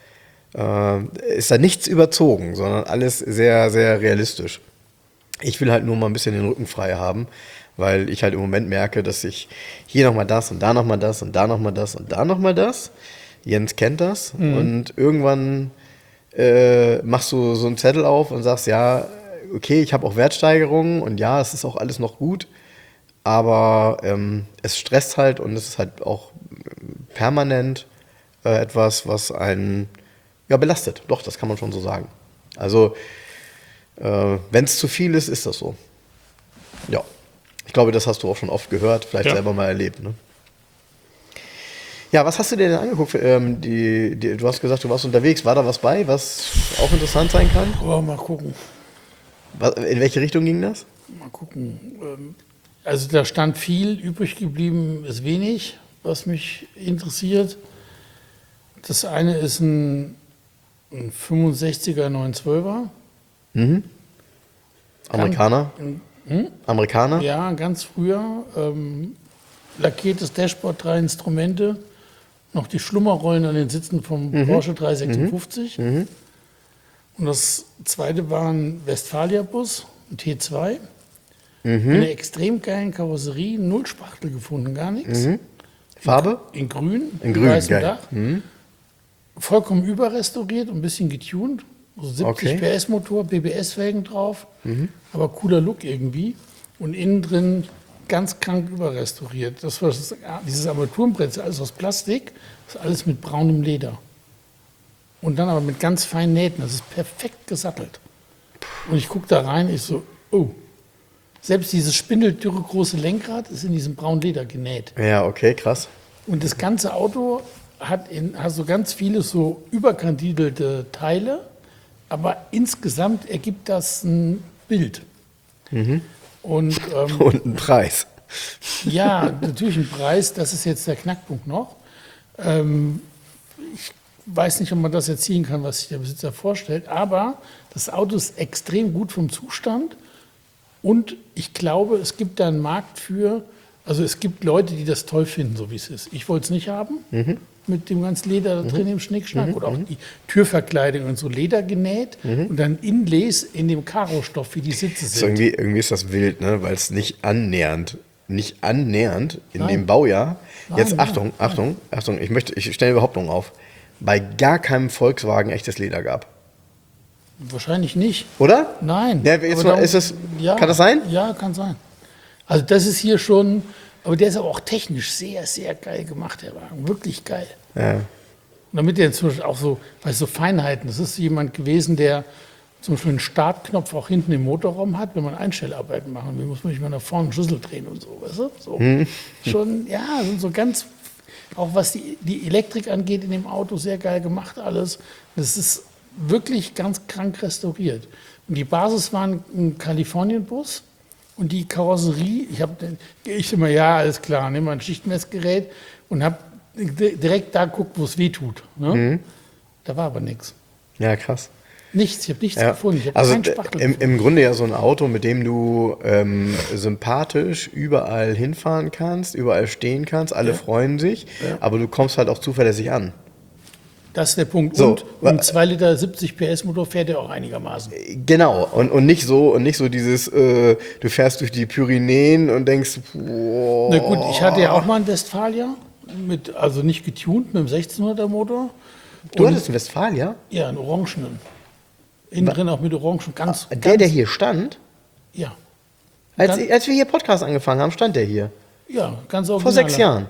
S3: da nichts überzogen, sondern alles sehr, sehr realistisch. Ich will halt nur mal ein bisschen den Rücken frei haben, weil ich halt im Moment merke, dass ich hier nochmal das und da nochmal das und da nochmal das und da nochmal das. Jens kennt das. Mhm. Und irgendwann machst du so einen Zettel auf und sagst, ja, okay, ich habe auch Wertsteigerungen und ja, es ist auch alles noch gut. Aber es stresst halt und es ist halt auch permanent etwas, was einen belastet. Doch, das kann man schon so sagen. Also, wenn es zu viel ist, ist das so. Ja, ich glaube, das hast du auch schon oft gehört, vielleicht selber mal erlebt. Ne? Ja, was hast du dir denn angeguckt? Du hast gesagt, du warst unterwegs. War da was bei, was auch interessant sein kann?
S2: Oh, mal gucken.
S3: In welche Richtung ging das?
S2: Mal gucken. Also da stand viel, übrig geblieben ist wenig, was mich interessiert. Das eine ist ein 65er 912er.
S3: Mhm. Amerikaner? Amerikaner?
S2: Ja, ganz früher. Lackiertes Dashboard, 3 Instrumente, noch die Schlummerrollen an den Sitzen vom Porsche 356. Mhm. Und das zweite war ein Westfalia-Bus, ein T2. Eine extrem geilen Karosserie, 0 Spachtel gefunden, gar nichts. Mhm.
S3: Farbe?
S2: In grün.
S3: In grün,
S2: weißem
S3: geil.
S2: Dach. Mhm. Vollkommen überrestauriert, ein bisschen getuned. So 70 PS Motor, BBS-Felgen drauf. Mhm. Aber cooler Look irgendwie. Und innen drin ganz krank überrestauriert. Das war dieses Armaturenbrett, alles aus Plastik, das ist alles mit braunem Leder. Und dann aber mit ganz feinen Nähten. Das ist perfekt gesattelt. Und ich gucke da rein, ich so, oh. Selbst dieses spindeldürre große Lenkrad ist in diesem braunen Leder genäht.
S3: Ja, okay, krass.
S2: Und das ganze Auto hat so ganz viele so überkandidelte Teile, aber insgesamt ergibt das ein Bild. Mhm. Und
S3: einen Preis.
S2: Ja, natürlich ein Preis, das ist jetzt der Knackpunkt noch. Ich weiß nicht, ob man das erzielen kann, was sich der Besitzer vorstellt, aber das Auto ist extrem gut vom Zustand. Und ich glaube, es gibt da einen Markt für, also es gibt Leute, die das toll finden, so wie es ist. Ich wollte es nicht haben, mit dem ganzen Leder da drin im Schnickschnack oder auch die Türverkleidung und so Leder genäht und dann Inlays in dem Karostoff, wie die Sitze sind.
S3: Also irgendwie ist das wild, ne? Weil es nicht annähernd in dem Baujahr, jetzt Achtung, ich stelle eine Behauptung auf, bei gar keinem Volkswagen echtes Leder gab.
S2: Wahrscheinlich nicht.
S3: Oder?
S2: Nein.
S3: Ja, kann das sein?
S2: Ja, kann sein. Also das ist hier schon, aber der ist aber auch technisch sehr, sehr geil gemacht, der Wagen. Wirklich geil.
S3: Ja.
S2: Und damit der zum Beispiel auch so, weißt du, so Feinheiten. Das ist jemand gewesen, der zum Beispiel einen Startknopf auch hinten im Motorraum hat, wenn man Einstellarbeiten machen will, muss man nicht mal nach vorne einen Schlüssel drehen und so, weißt du? So. Schon, ja, sind so ganz, auch was die Elektrik angeht in dem Auto, sehr geil gemacht alles. Das ist wirklich ganz krank restauriert. Und die Basis war ein Kalifornien-Bus und die Karosserie, ich immer, ja, alles klar, nehme mal ein Schichtmessgerät und habe direkt da geguckt, wo es weh tut. Ne? Da war aber nichts.
S3: Ja, krass.
S2: Nichts, ich habe nichts gefunden. Ich habe
S3: Also
S2: keinen Spachtel gefunden.
S3: im Grunde ja so ein Auto, mit dem du sympathisch überall hinfahren kannst, überall stehen kannst, alle freuen sich, aber du kommst halt auch zuverlässig an.
S2: Das ist der Punkt.
S3: So,
S2: Und ein 2 Liter 70 PS Motor fährt er auch einigermaßen.
S3: Genau, und nicht so dieses, du fährst durch die Pyrenäen und denkst, boah.
S2: Na gut, ich hatte ja auch mal einen Westfalia, also nicht getuned, mit einem 1600er Motor.
S3: Du hattest einen Westfalia?
S2: Ja, einen orangenen. Innen drin auch mit Orangen.
S3: Der hier stand?
S2: Ja.
S3: Als wir hier Podcast angefangen haben, stand der hier.
S2: Ja, ganz original.
S3: Vor 6 Jahren.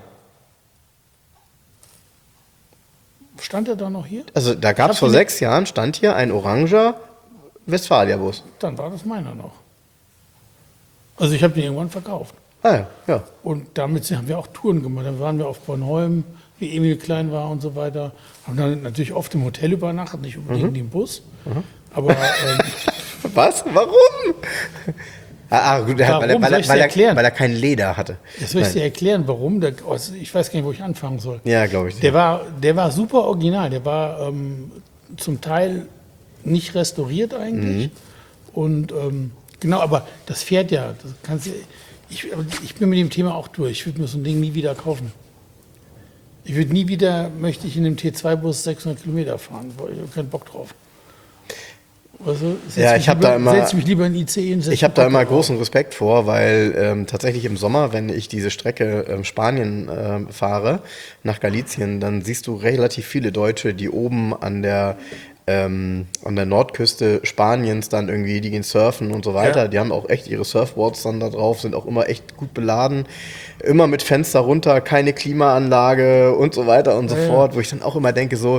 S2: Stand er da noch hier?
S3: Also da gab es vor 6 Jahren, stand hier ein oranger Westfalia-Bus.
S2: Dann war das meiner noch. Also ich habe den irgendwann verkauft.
S3: Ah ja.
S2: Und damit haben wir auch Touren gemacht. Dann waren wir auf Bornholm, wie Emil klein war und so weiter. Haben dann natürlich oft im Hotel übernachtet, nicht unbedingt im Bus. Aber
S3: Was? Warum? Gut,
S2: Warum?
S3: weil er kein Leder hatte.
S2: Jetzt soll ich dir erklären, warum. Ich weiß gar nicht, wo ich anfangen soll.
S3: Ja, glaube ich.
S2: Der war super original. Der war zum Teil nicht restauriert eigentlich. Und genau, aber das fährt ja. Das kannst du, ich bin mit dem Thema auch durch. Ich würde mir so ein Ding nie wieder kaufen. Ich würde nie wieder, möchte ich in einem T2-Bus 600 Kilometer fahren. Ich habe keinen Bock drauf. Also,
S3: setz
S2: mich lieber in ICE.
S3: Ich habe da immer großen Respekt vor, weil tatsächlich im Sommer, wenn ich diese Strecke Spanien fahre, nach Galicien, dann siehst du relativ viele Deutsche, die oben an der Nordküste Spaniens dann irgendwie, die gehen surfen und so weiter. Ja. Die haben auch echt ihre Surfboards dann da drauf, sind auch immer echt gut beladen. Immer mit Fenster runter, keine Klimaanlage und so weiter und so fort, wo ich dann auch immer denke so,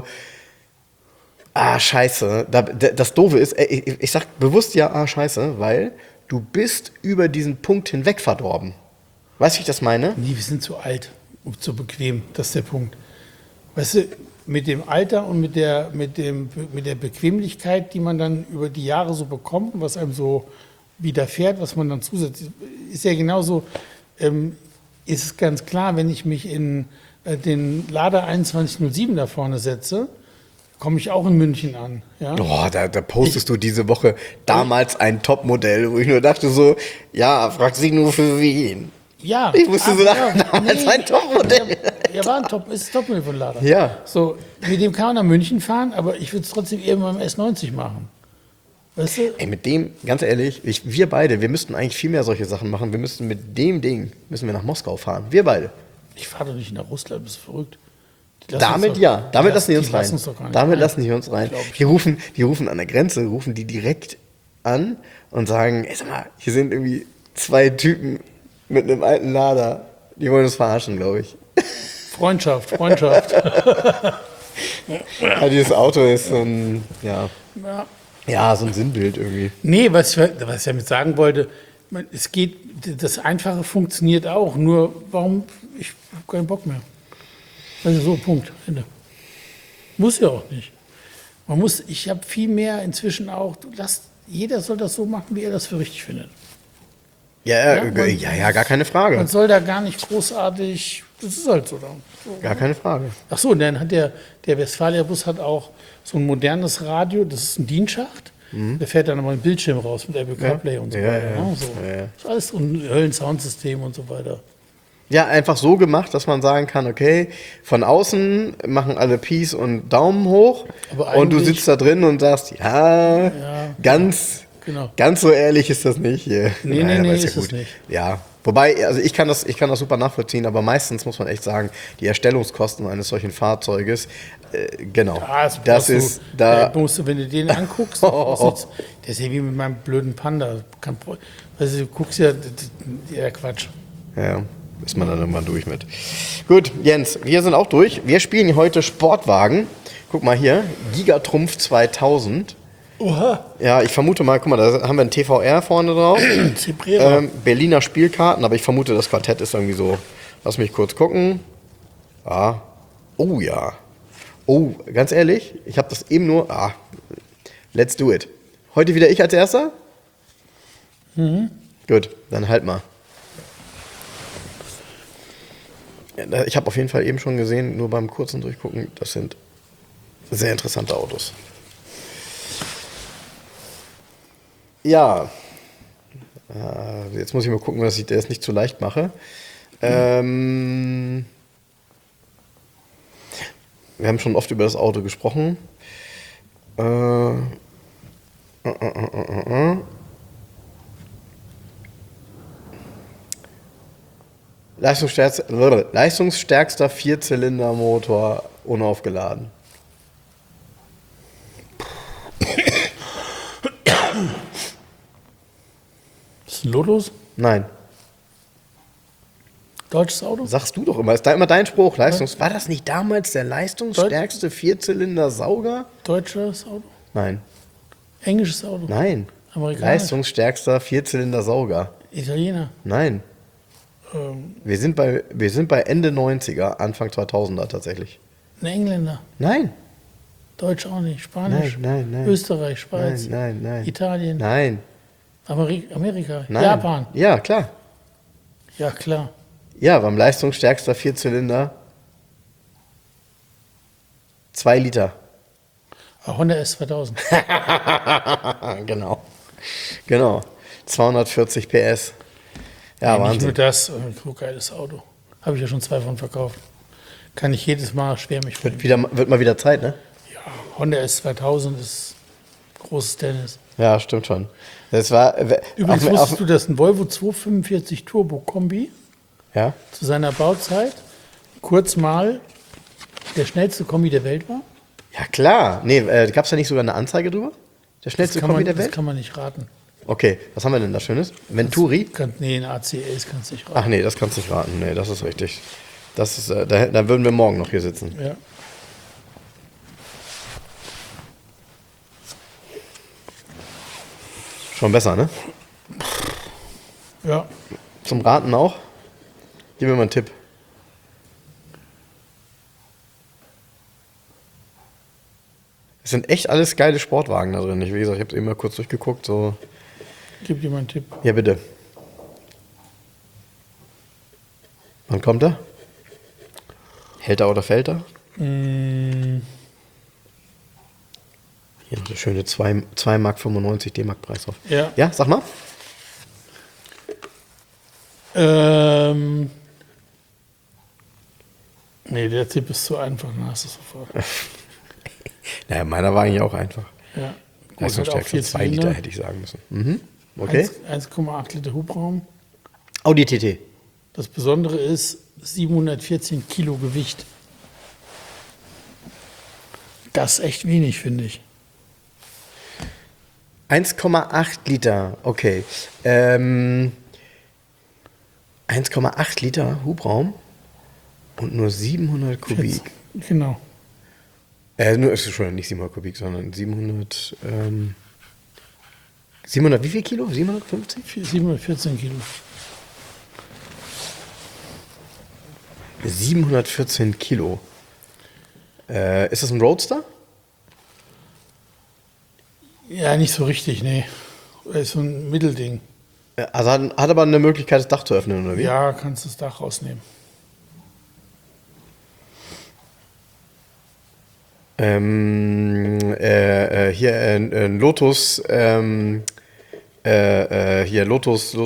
S3: scheiße. Das Doofe ist, ich sag bewusst scheiße, weil du bist über diesen Punkt hinweg verdorben. Weißt du, wie ich das meine?
S2: Nee, wir sind zu alt und zu bequem. Das ist der Punkt. Weißt du, mit dem Alter und mit der Bequemlichkeit, die man dann über die Jahre so bekommt, was einem so widerfährt, was man dann zusätzlich, ist ja genauso, ist es ganz klar, wenn ich mich in den Lada 2107 da vorne setze, komme ich auch in München an. Ja?
S3: Oh, da postest du diese Woche damals ein Topmodell, wo ich nur dachte so, fragt sich nur für wen.
S2: Ja.
S3: Ich wusste damals ein Topmodell.
S2: Ja, war ist ein Topmodell von Lada.
S3: Ja.
S2: So, mit dem kann man nach München fahren, aber ich würde es trotzdem eher mit meinem S90 machen. Weißt du?
S3: Ey, mit dem, ganz ehrlich, wir beide, wir müssten eigentlich viel mehr solche Sachen machen. Wir müssten mit dem Ding, nach Moskau fahren. Wir beide.
S2: Ich fahre doch nicht nach Russland, bist du verrückt.
S3: Damit lassen die uns rein. Damit lassen die uns rein. Die rufen an der Grenze, rufen die direkt an und sagen, ey, sag mal, hier sind irgendwie 2 Typen mit einem alten Lada. Die wollen uns verarschen, glaube ich.
S2: Freundschaft.
S3: Dieses Auto ist so ein, so ein Sinnbild irgendwie.
S2: Nee, was ich damit sagen wollte, es geht, das Einfache funktioniert auch, nur warum, ich habe keinen Bock mehr. Also so, Punkt, Ende. Muss ja auch nicht. Ich habe viel mehr inzwischen auch, jeder soll das so machen, wie er das für richtig findet.
S3: Ja, gar keine Frage.
S2: Man soll da gar nicht großartig, das ist halt so dann.
S3: Gar keine Frage.
S2: Ach so, dann hat der Westfalia-Bus hat auch so ein modernes Radio, das ist ein DIN-Schacht. Der fährt dann nochmal einen Bildschirm raus mit Apple CarPlay und so weiter. Ja. So. Das ist alles ein Höllen-Soundsystem und so weiter.
S3: Ja, einfach so gemacht, dass man sagen kann, okay, von außen machen alle Peace und Daumen hoch und du sitzt da drin und sagst, ganz so ehrlich ist das nicht hier.
S2: Nee, ist es nicht.
S3: Ja, Wobei, also ich kann das super nachvollziehen, aber meistens muss man echt sagen, die Erstellungskosten eines solchen Fahrzeuges, genau,
S2: da musst du, wenn du den anguckst, der ist ja wie mit meinem blöden Panda. Also du guckst ja, der Quatsch.
S3: Ja, ist man dann irgendwann durch mit. Gut, Jens, wir sind auch durch. Wir spielen heute Sportwagen. Guck mal hier, Gigatrumpf 2000.
S2: Oha.
S3: Ja, ich vermute mal, guck mal, da haben wir einen TVR vorne drauf. Berliner Spielkarten, aber ich vermute, das Quartett ist irgendwie so. Lass mich kurz gucken. Ah. Oh ja. Oh, ganz ehrlich, ich habe das eben nur. Let's do it. Heute wieder ich als Erster? Mhm. Gut, dann halt mal. Ich habe auf jeden Fall eben schon gesehen, nur beim kurzen Durchgucken, das sind sehr interessante Autos. Ja, jetzt muss ich mal gucken, dass ich das nicht zu leicht mache. Wir haben schon oft über das Auto gesprochen. Leistungsstärkster Vierzylindermotor unaufgeladen.
S2: Ist das ein Lotus?
S3: Nein.
S2: Deutsches Auto?
S3: Sagst du doch immer. Ist da immer dein Spruch? War das nicht damals der leistungsstärkste Vierzylinder-Sauger?
S2: Deutsches Auto?
S3: Nein.
S2: Englisches Auto?
S3: Nein.
S2: Amerikanisch?
S3: Leistungsstärkster Vierzylinder-Sauger?
S2: Italiener?
S3: Nein. Wir sind bei Ende 90er, Anfang 2000er tatsächlich.
S2: Ein Engländer?
S3: Nein.
S2: Deutsch auch nicht. Spanisch?
S3: Nein.
S2: Österreich, Schweiz?
S3: Nein.
S2: Italien?
S3: Nein.
S2: Amerika?
S3: Nein.
S2: Japan?
S3: Ja, klar.
S2: Ja, klar.
S3: Ja, beim leistungsstärkster Vierzylinder 2 Liter.
S2: Honda S2000.
S3: Genau. 240 PS. Ja, Wahnsinn.
S2: Nicht nur das, so geiles Auto. Habe ich ja schon 2 von verkauft. Kann ich jedes Mal schwer mich freuen.
S3: Wird mal wieder Zeit, ne?
S2: Ja, Honda S2000 ist großes Tennis.
S3: Ja, stimmt schon. Das war,
S2: Übrigens wusstest du, dass ein Volvo 245 Turbo Kombi zu seiner Bauzeit kurz mal der schnellste Kombi der Welt war?
S3: Ja, klar. Nee, gab es da nicht sogar eine Anzeige drüber? Der schnellste Kombi der Welt?
S2: Das kann man nicht raten.
S3: Okay, was haben wir denn da Schönes? Venturi?
S2: Nee, ein ACS kannst du nicht raten.
S3: Ach nee, das kannst du nicht raten. Nee, das ist richtig. Das ist, da würden wir morgen noch hier sitzen.
S2: Ja.
S3: Schon besser, ne?
S2: Ja.
S3: Zum Raten auch? Gib mir mal einen Tipp. Es sind echt alles geile Sportwagen da drin. Wie gesagt, ich habe es eben mal kurz durchgeguckt. So.
S2: Gib dir mal einen Tipp.
S3: Ja, bitte. Wann kommt er? Hält er oder fällt er? Hier noch eine schöne 2,95 Mark D-Mark Preis drauf.
S2: Ja.
S3: Ja, sag mal.
S2: Nee, der Tipp ist zu einfach, dann hast du es sofort.
S3: Naja, meiner war eigentlich auch einfach.
S2: Ja.
S3: Leistungsstärkste 2 Liter hätte ich sagen müssen. Mhm. Okay.
S2: 1,8 Liter Hubraum.
S3: Audi TT.
S2: Das Besondere ist 714 Kilo Gewicht. Das ist echt wenig, finde ich.
S3: 1,8 Liter, okay. 1,8 Liter Hubraum und nur 700 Kubik.
S2: Genau.
S3: Ist schon nicht 700 Kubik, sondern 700, 700, wie viel Kilo? 750?
S2: 714 Kilo.
S3: 714 Kilo. Ist das ein Roadster?
S2: Ja, nicht so richtig, nee. Das ist so ein Mittelding.
S3: Also hat aber eine Möglichkeit, das Dach zu öffnen, oder wie?
S2: Ja, kannst das Dach rausnehmen.
S3: Hier ein Lotus, hier Lotus,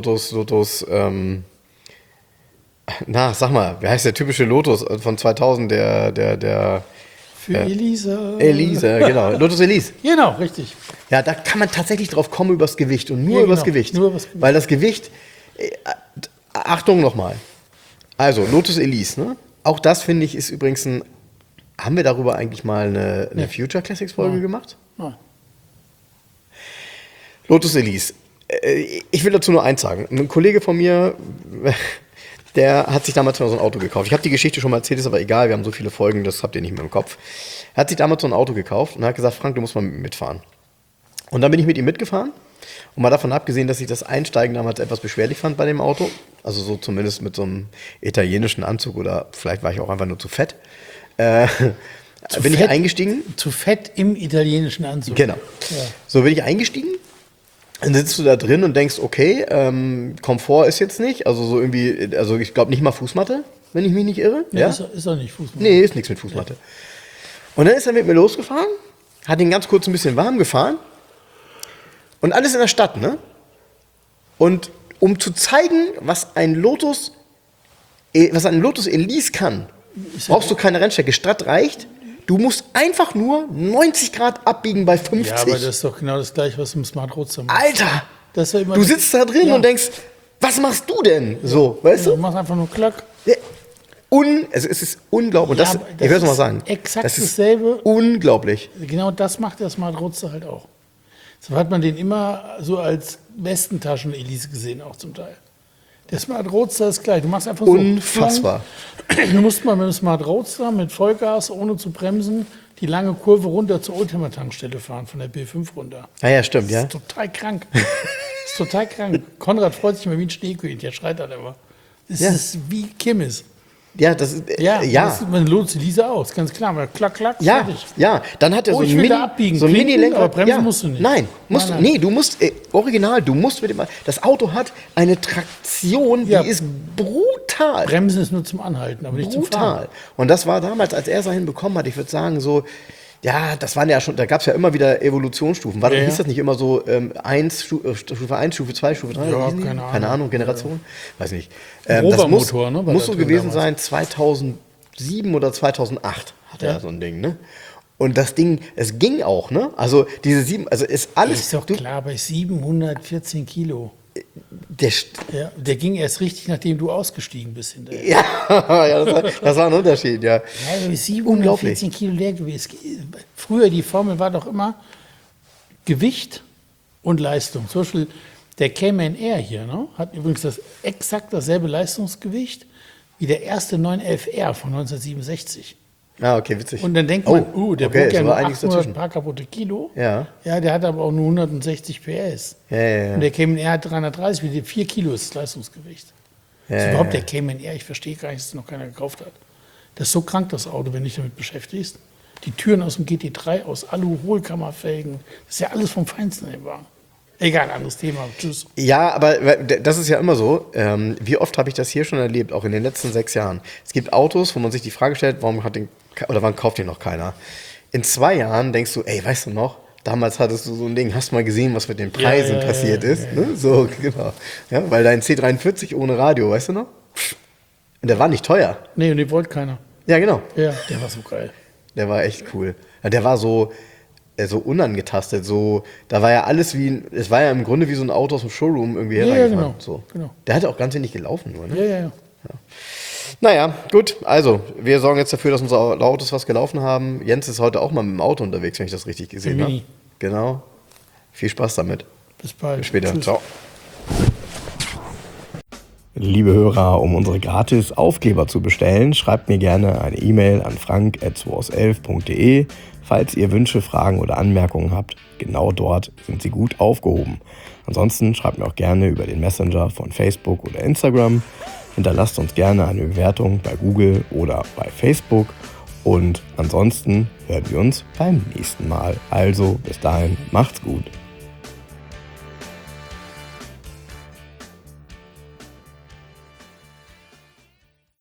S3: na, sag mal, wie heißt der typische Lotus von 2000, der
S2: Für Elisa.
S3: Elisa, genau, Lotus Elise.
S2: Genau, richtig.
S3: Ja, da kann man tatsächlich drauf kommen übers Gewicht und nur
S2: Ja,
S3: übers
S2: genau,
S3: Gewicht.
S2: nur übers Gewicht.
S3: Weil das Gewicht Achtung nochmal. Also, Lotus Elise, ne? Auch das, finde ich, ist übrigens ein... Haben wir darüber eigentlich mal eine Future Classics Folge gemacht?
S2: Nein.
S3: Lotus Elise. Ich will dazu nur eins sagen. Ein Kollege von mir, der hat sich damals so ein Auto gekauft. Ich habe die Geschichte schon mal erzählt, ist aber egal, wir haben so viele Folgen, das habt ihr nicht mehr im Kopf. Er hat sich damals so ein Auto gekauft und hat gesagt, Frank, du musst mal mitfahren. Und dann bin ich mit ihm mitgefahren. Und mal davon abgesehen, dass ich das Einsteigen damals etwas beschwerlich fand bei dem Auto, also so zumindest mit so einem italienischen Anzug oder vielleicht war ich auch einfach nur zu fett, bin ich eingestiegen.
S2: Zu fett im italienischen Anzug.
S3: Genau.
S2: Ja.
S3: So bin ich eingestiegen. Dann sitzt du da drin und denkst, okay, Komfort ist jetzt nicht, also so irgendwie, also ich glaube nicht mal Fußmatte, wenn ich mich nicht irre.
S2: Nee,
S3: ja?
S2: ist doch nicht Fußmatte.
S3: Nee, ist nichts mit Fußmatte. Ja. Und dann ist er mit mir losgefahren, hat ihn ganz kurz ein bisschen warm gefahren und alles in der Stadt, ne? Und um zu zeigen, was ein Lotus Elise kann, brauchst du keine Rennstrecke. Stadt reicht. Du musst einfach nur 90 Grad abbiegen bei 50.
S2: Ja, aber das ist doch genau das Gleiche, was im Smart Roadster macht.
S3: Alter!
S2: Das immer
S3: Du sitzt da drin und denkst, was machst du denn? So, weißt
S2: Du
S3: du?
S2: machst einfach nur Klack.
S3: Ja, es ist unglaublich.
S2: Ja,
S3: Und
S2: aber
S3: ich will es mal sagen.
S2: Exakt
S3: das ist
S2: dasselbe.
S3: unglaublich.
S2: Genau das macht der Smart Roadster halt auch. So hat man den immer so als Westentaschen-Elise gesehen, auch zum Teil. Der Smart Roadster ist gleich. Du machst einfach so.
S3: Unfassbar.
S2: Du musst mal mit dem Smart Roadster mit Vollgas, ohne zu bremsen, die lange Kurve runter zur Ultima-Tankstelle fahren, von der B5 runter.
S3: Ja, stimmt, ja.
S2: Das ist total krank. Das ist total krank. Konrad freut sich immer wie ein Schneekönig, der schreit dann immer. Das ist wie Kimmis.
S3: Ja, das ist,
S2: Das sieht man Lotus Elise aus, ganz klar. Mal klack, klack,
S3: ja,
S2: fertig.
S3: ja, dann hat er so ein
S2: ich will
S3: Mini,
S2: da abbiegen,
S3: so ein
S2: klinken,
S3: Mini-Lenker.
S2: aber bremsen musst du nicht.
S3: Nein, musst
S2: Nein,
S3: du, nee, du musst, original, du musst mit dem, das Auto hat eine Traktion, die ist brutal.
S2: Bremsen ist nur zum Anhalten, aber nicht zum Fahren.
S3: Brutal. Und das war damals, als er es dahin bekommen hat, ich würde sagen so, ja, das waren ja schon, da gab es ja immer wieder Evolutionsstufen. Hieß das nicht immer so Stufe 1, Stufe 2, Stufe 3?
S2: Ja,
S3: keine Ahnung, Generation? Weiß nicht.
S2: Rover-Motor,
S3: das muss so gewesen sein, 2007 oder 2008 hatte er so ein Ding, ne? Und das Ding, es ging auch, ne? Also diese ist alles...
S2: Ist doch klar, bei 714 Kilo. Der ging erst richtig, nachdem du ausgestiegen bist hinterher.
S3: Ja, das war ein Unterschied, ja.
S2: Ja, 714 Kilo Leergewicht. Früher, die Formel war doch immer Gewicht und Leistung. Zum Beispiel der Cayman Air hier, ne, hat übrigens exakt dasselbe Leistungsgewicht wie der erste 911R von 1967.
S3: Ah, okay, witzig.
S2: Und dann denkt man, der wog ja nur 800 paar kaputte Kilo.
S3: Ja.
S2: Ja, der hat aber auch nur 160 PS.
S3: Ja.
S2: Und der Cayman Air hat 330, wie 4 Kilo ist das Leistungsgewicht. Das ist überhaupt der Cayman Air, ich verstehe gar nicht, dass es noch keiner gekauft hat. Das ist so krank, das Auto, wenn du dich damit beschäftigst. Die Türen aus dem GT3, aus Alu-Hohlkammerfelgen, das ist ja alles vom Feinsten in dem Wagen. Egal, anderes Thema. Tschüss.
S3: Ja, aber das ist ja immer so. Wie oft habe ich das hier schon erlebt, auch in den letzten 6 Jahren? Es gibt Autos, wo man sich die Frage stellt, wann kauft den noch keiner? In 2 Jahren denkst du, ey, weißt du noch, damals hattest du so ein Ding, hast mal gesehen, was mit den Preisen passiert ist? Ne? So, genau. Ja, weil dein C43 ohne Radio, weißt du noch? Und der war nicht teuer.
S2: Nee, und den wollte keiner.
S3: Ja, genau.
S2: Ja, der war so geil.
S3: Der war echt cool. Ja, der war so unangetastet, so, da war ja alles es war ja im Grunde wie so ein Auto aus dem Showroom irgendwie hereingefahren.
S2: Genau,
S3: so.
S2: genau.
S3: Der hatte auch ganz wenig gelaufen nur, ne?
S2: Ja.
S3: Naja, gut, also, wir sorgen jetzt dafür, dass unsere Autos was gelaufen haben. Jens ist heute auch mal mit dem Auto unterwegs, wenn ich das richtig gesehen habe. Genau. Viel Spaß damit.
S2: Bis bald.
S3: Bis später.
S2: Tschüss.
S3: Ciao.
S1: Liebe Hörer, um unsere gratis Aufkleber zu bestellen, schreibt mir gerne eine E-Mail an frank@2aus11.de. Falls ihr Wünsche, Fragen oder Anmerkungen habt, genau dort sind sie gut aufgehoben. Ansonsten schreibt mir auch gerne über den Messenger von Facebook oder Instagram. Hinterlasst uns gerne eine Bewertung bei Google oder bei Facebook. Und ansonsten hören wir uns beim nächsten Mal. Also bis dahin, macht's gut.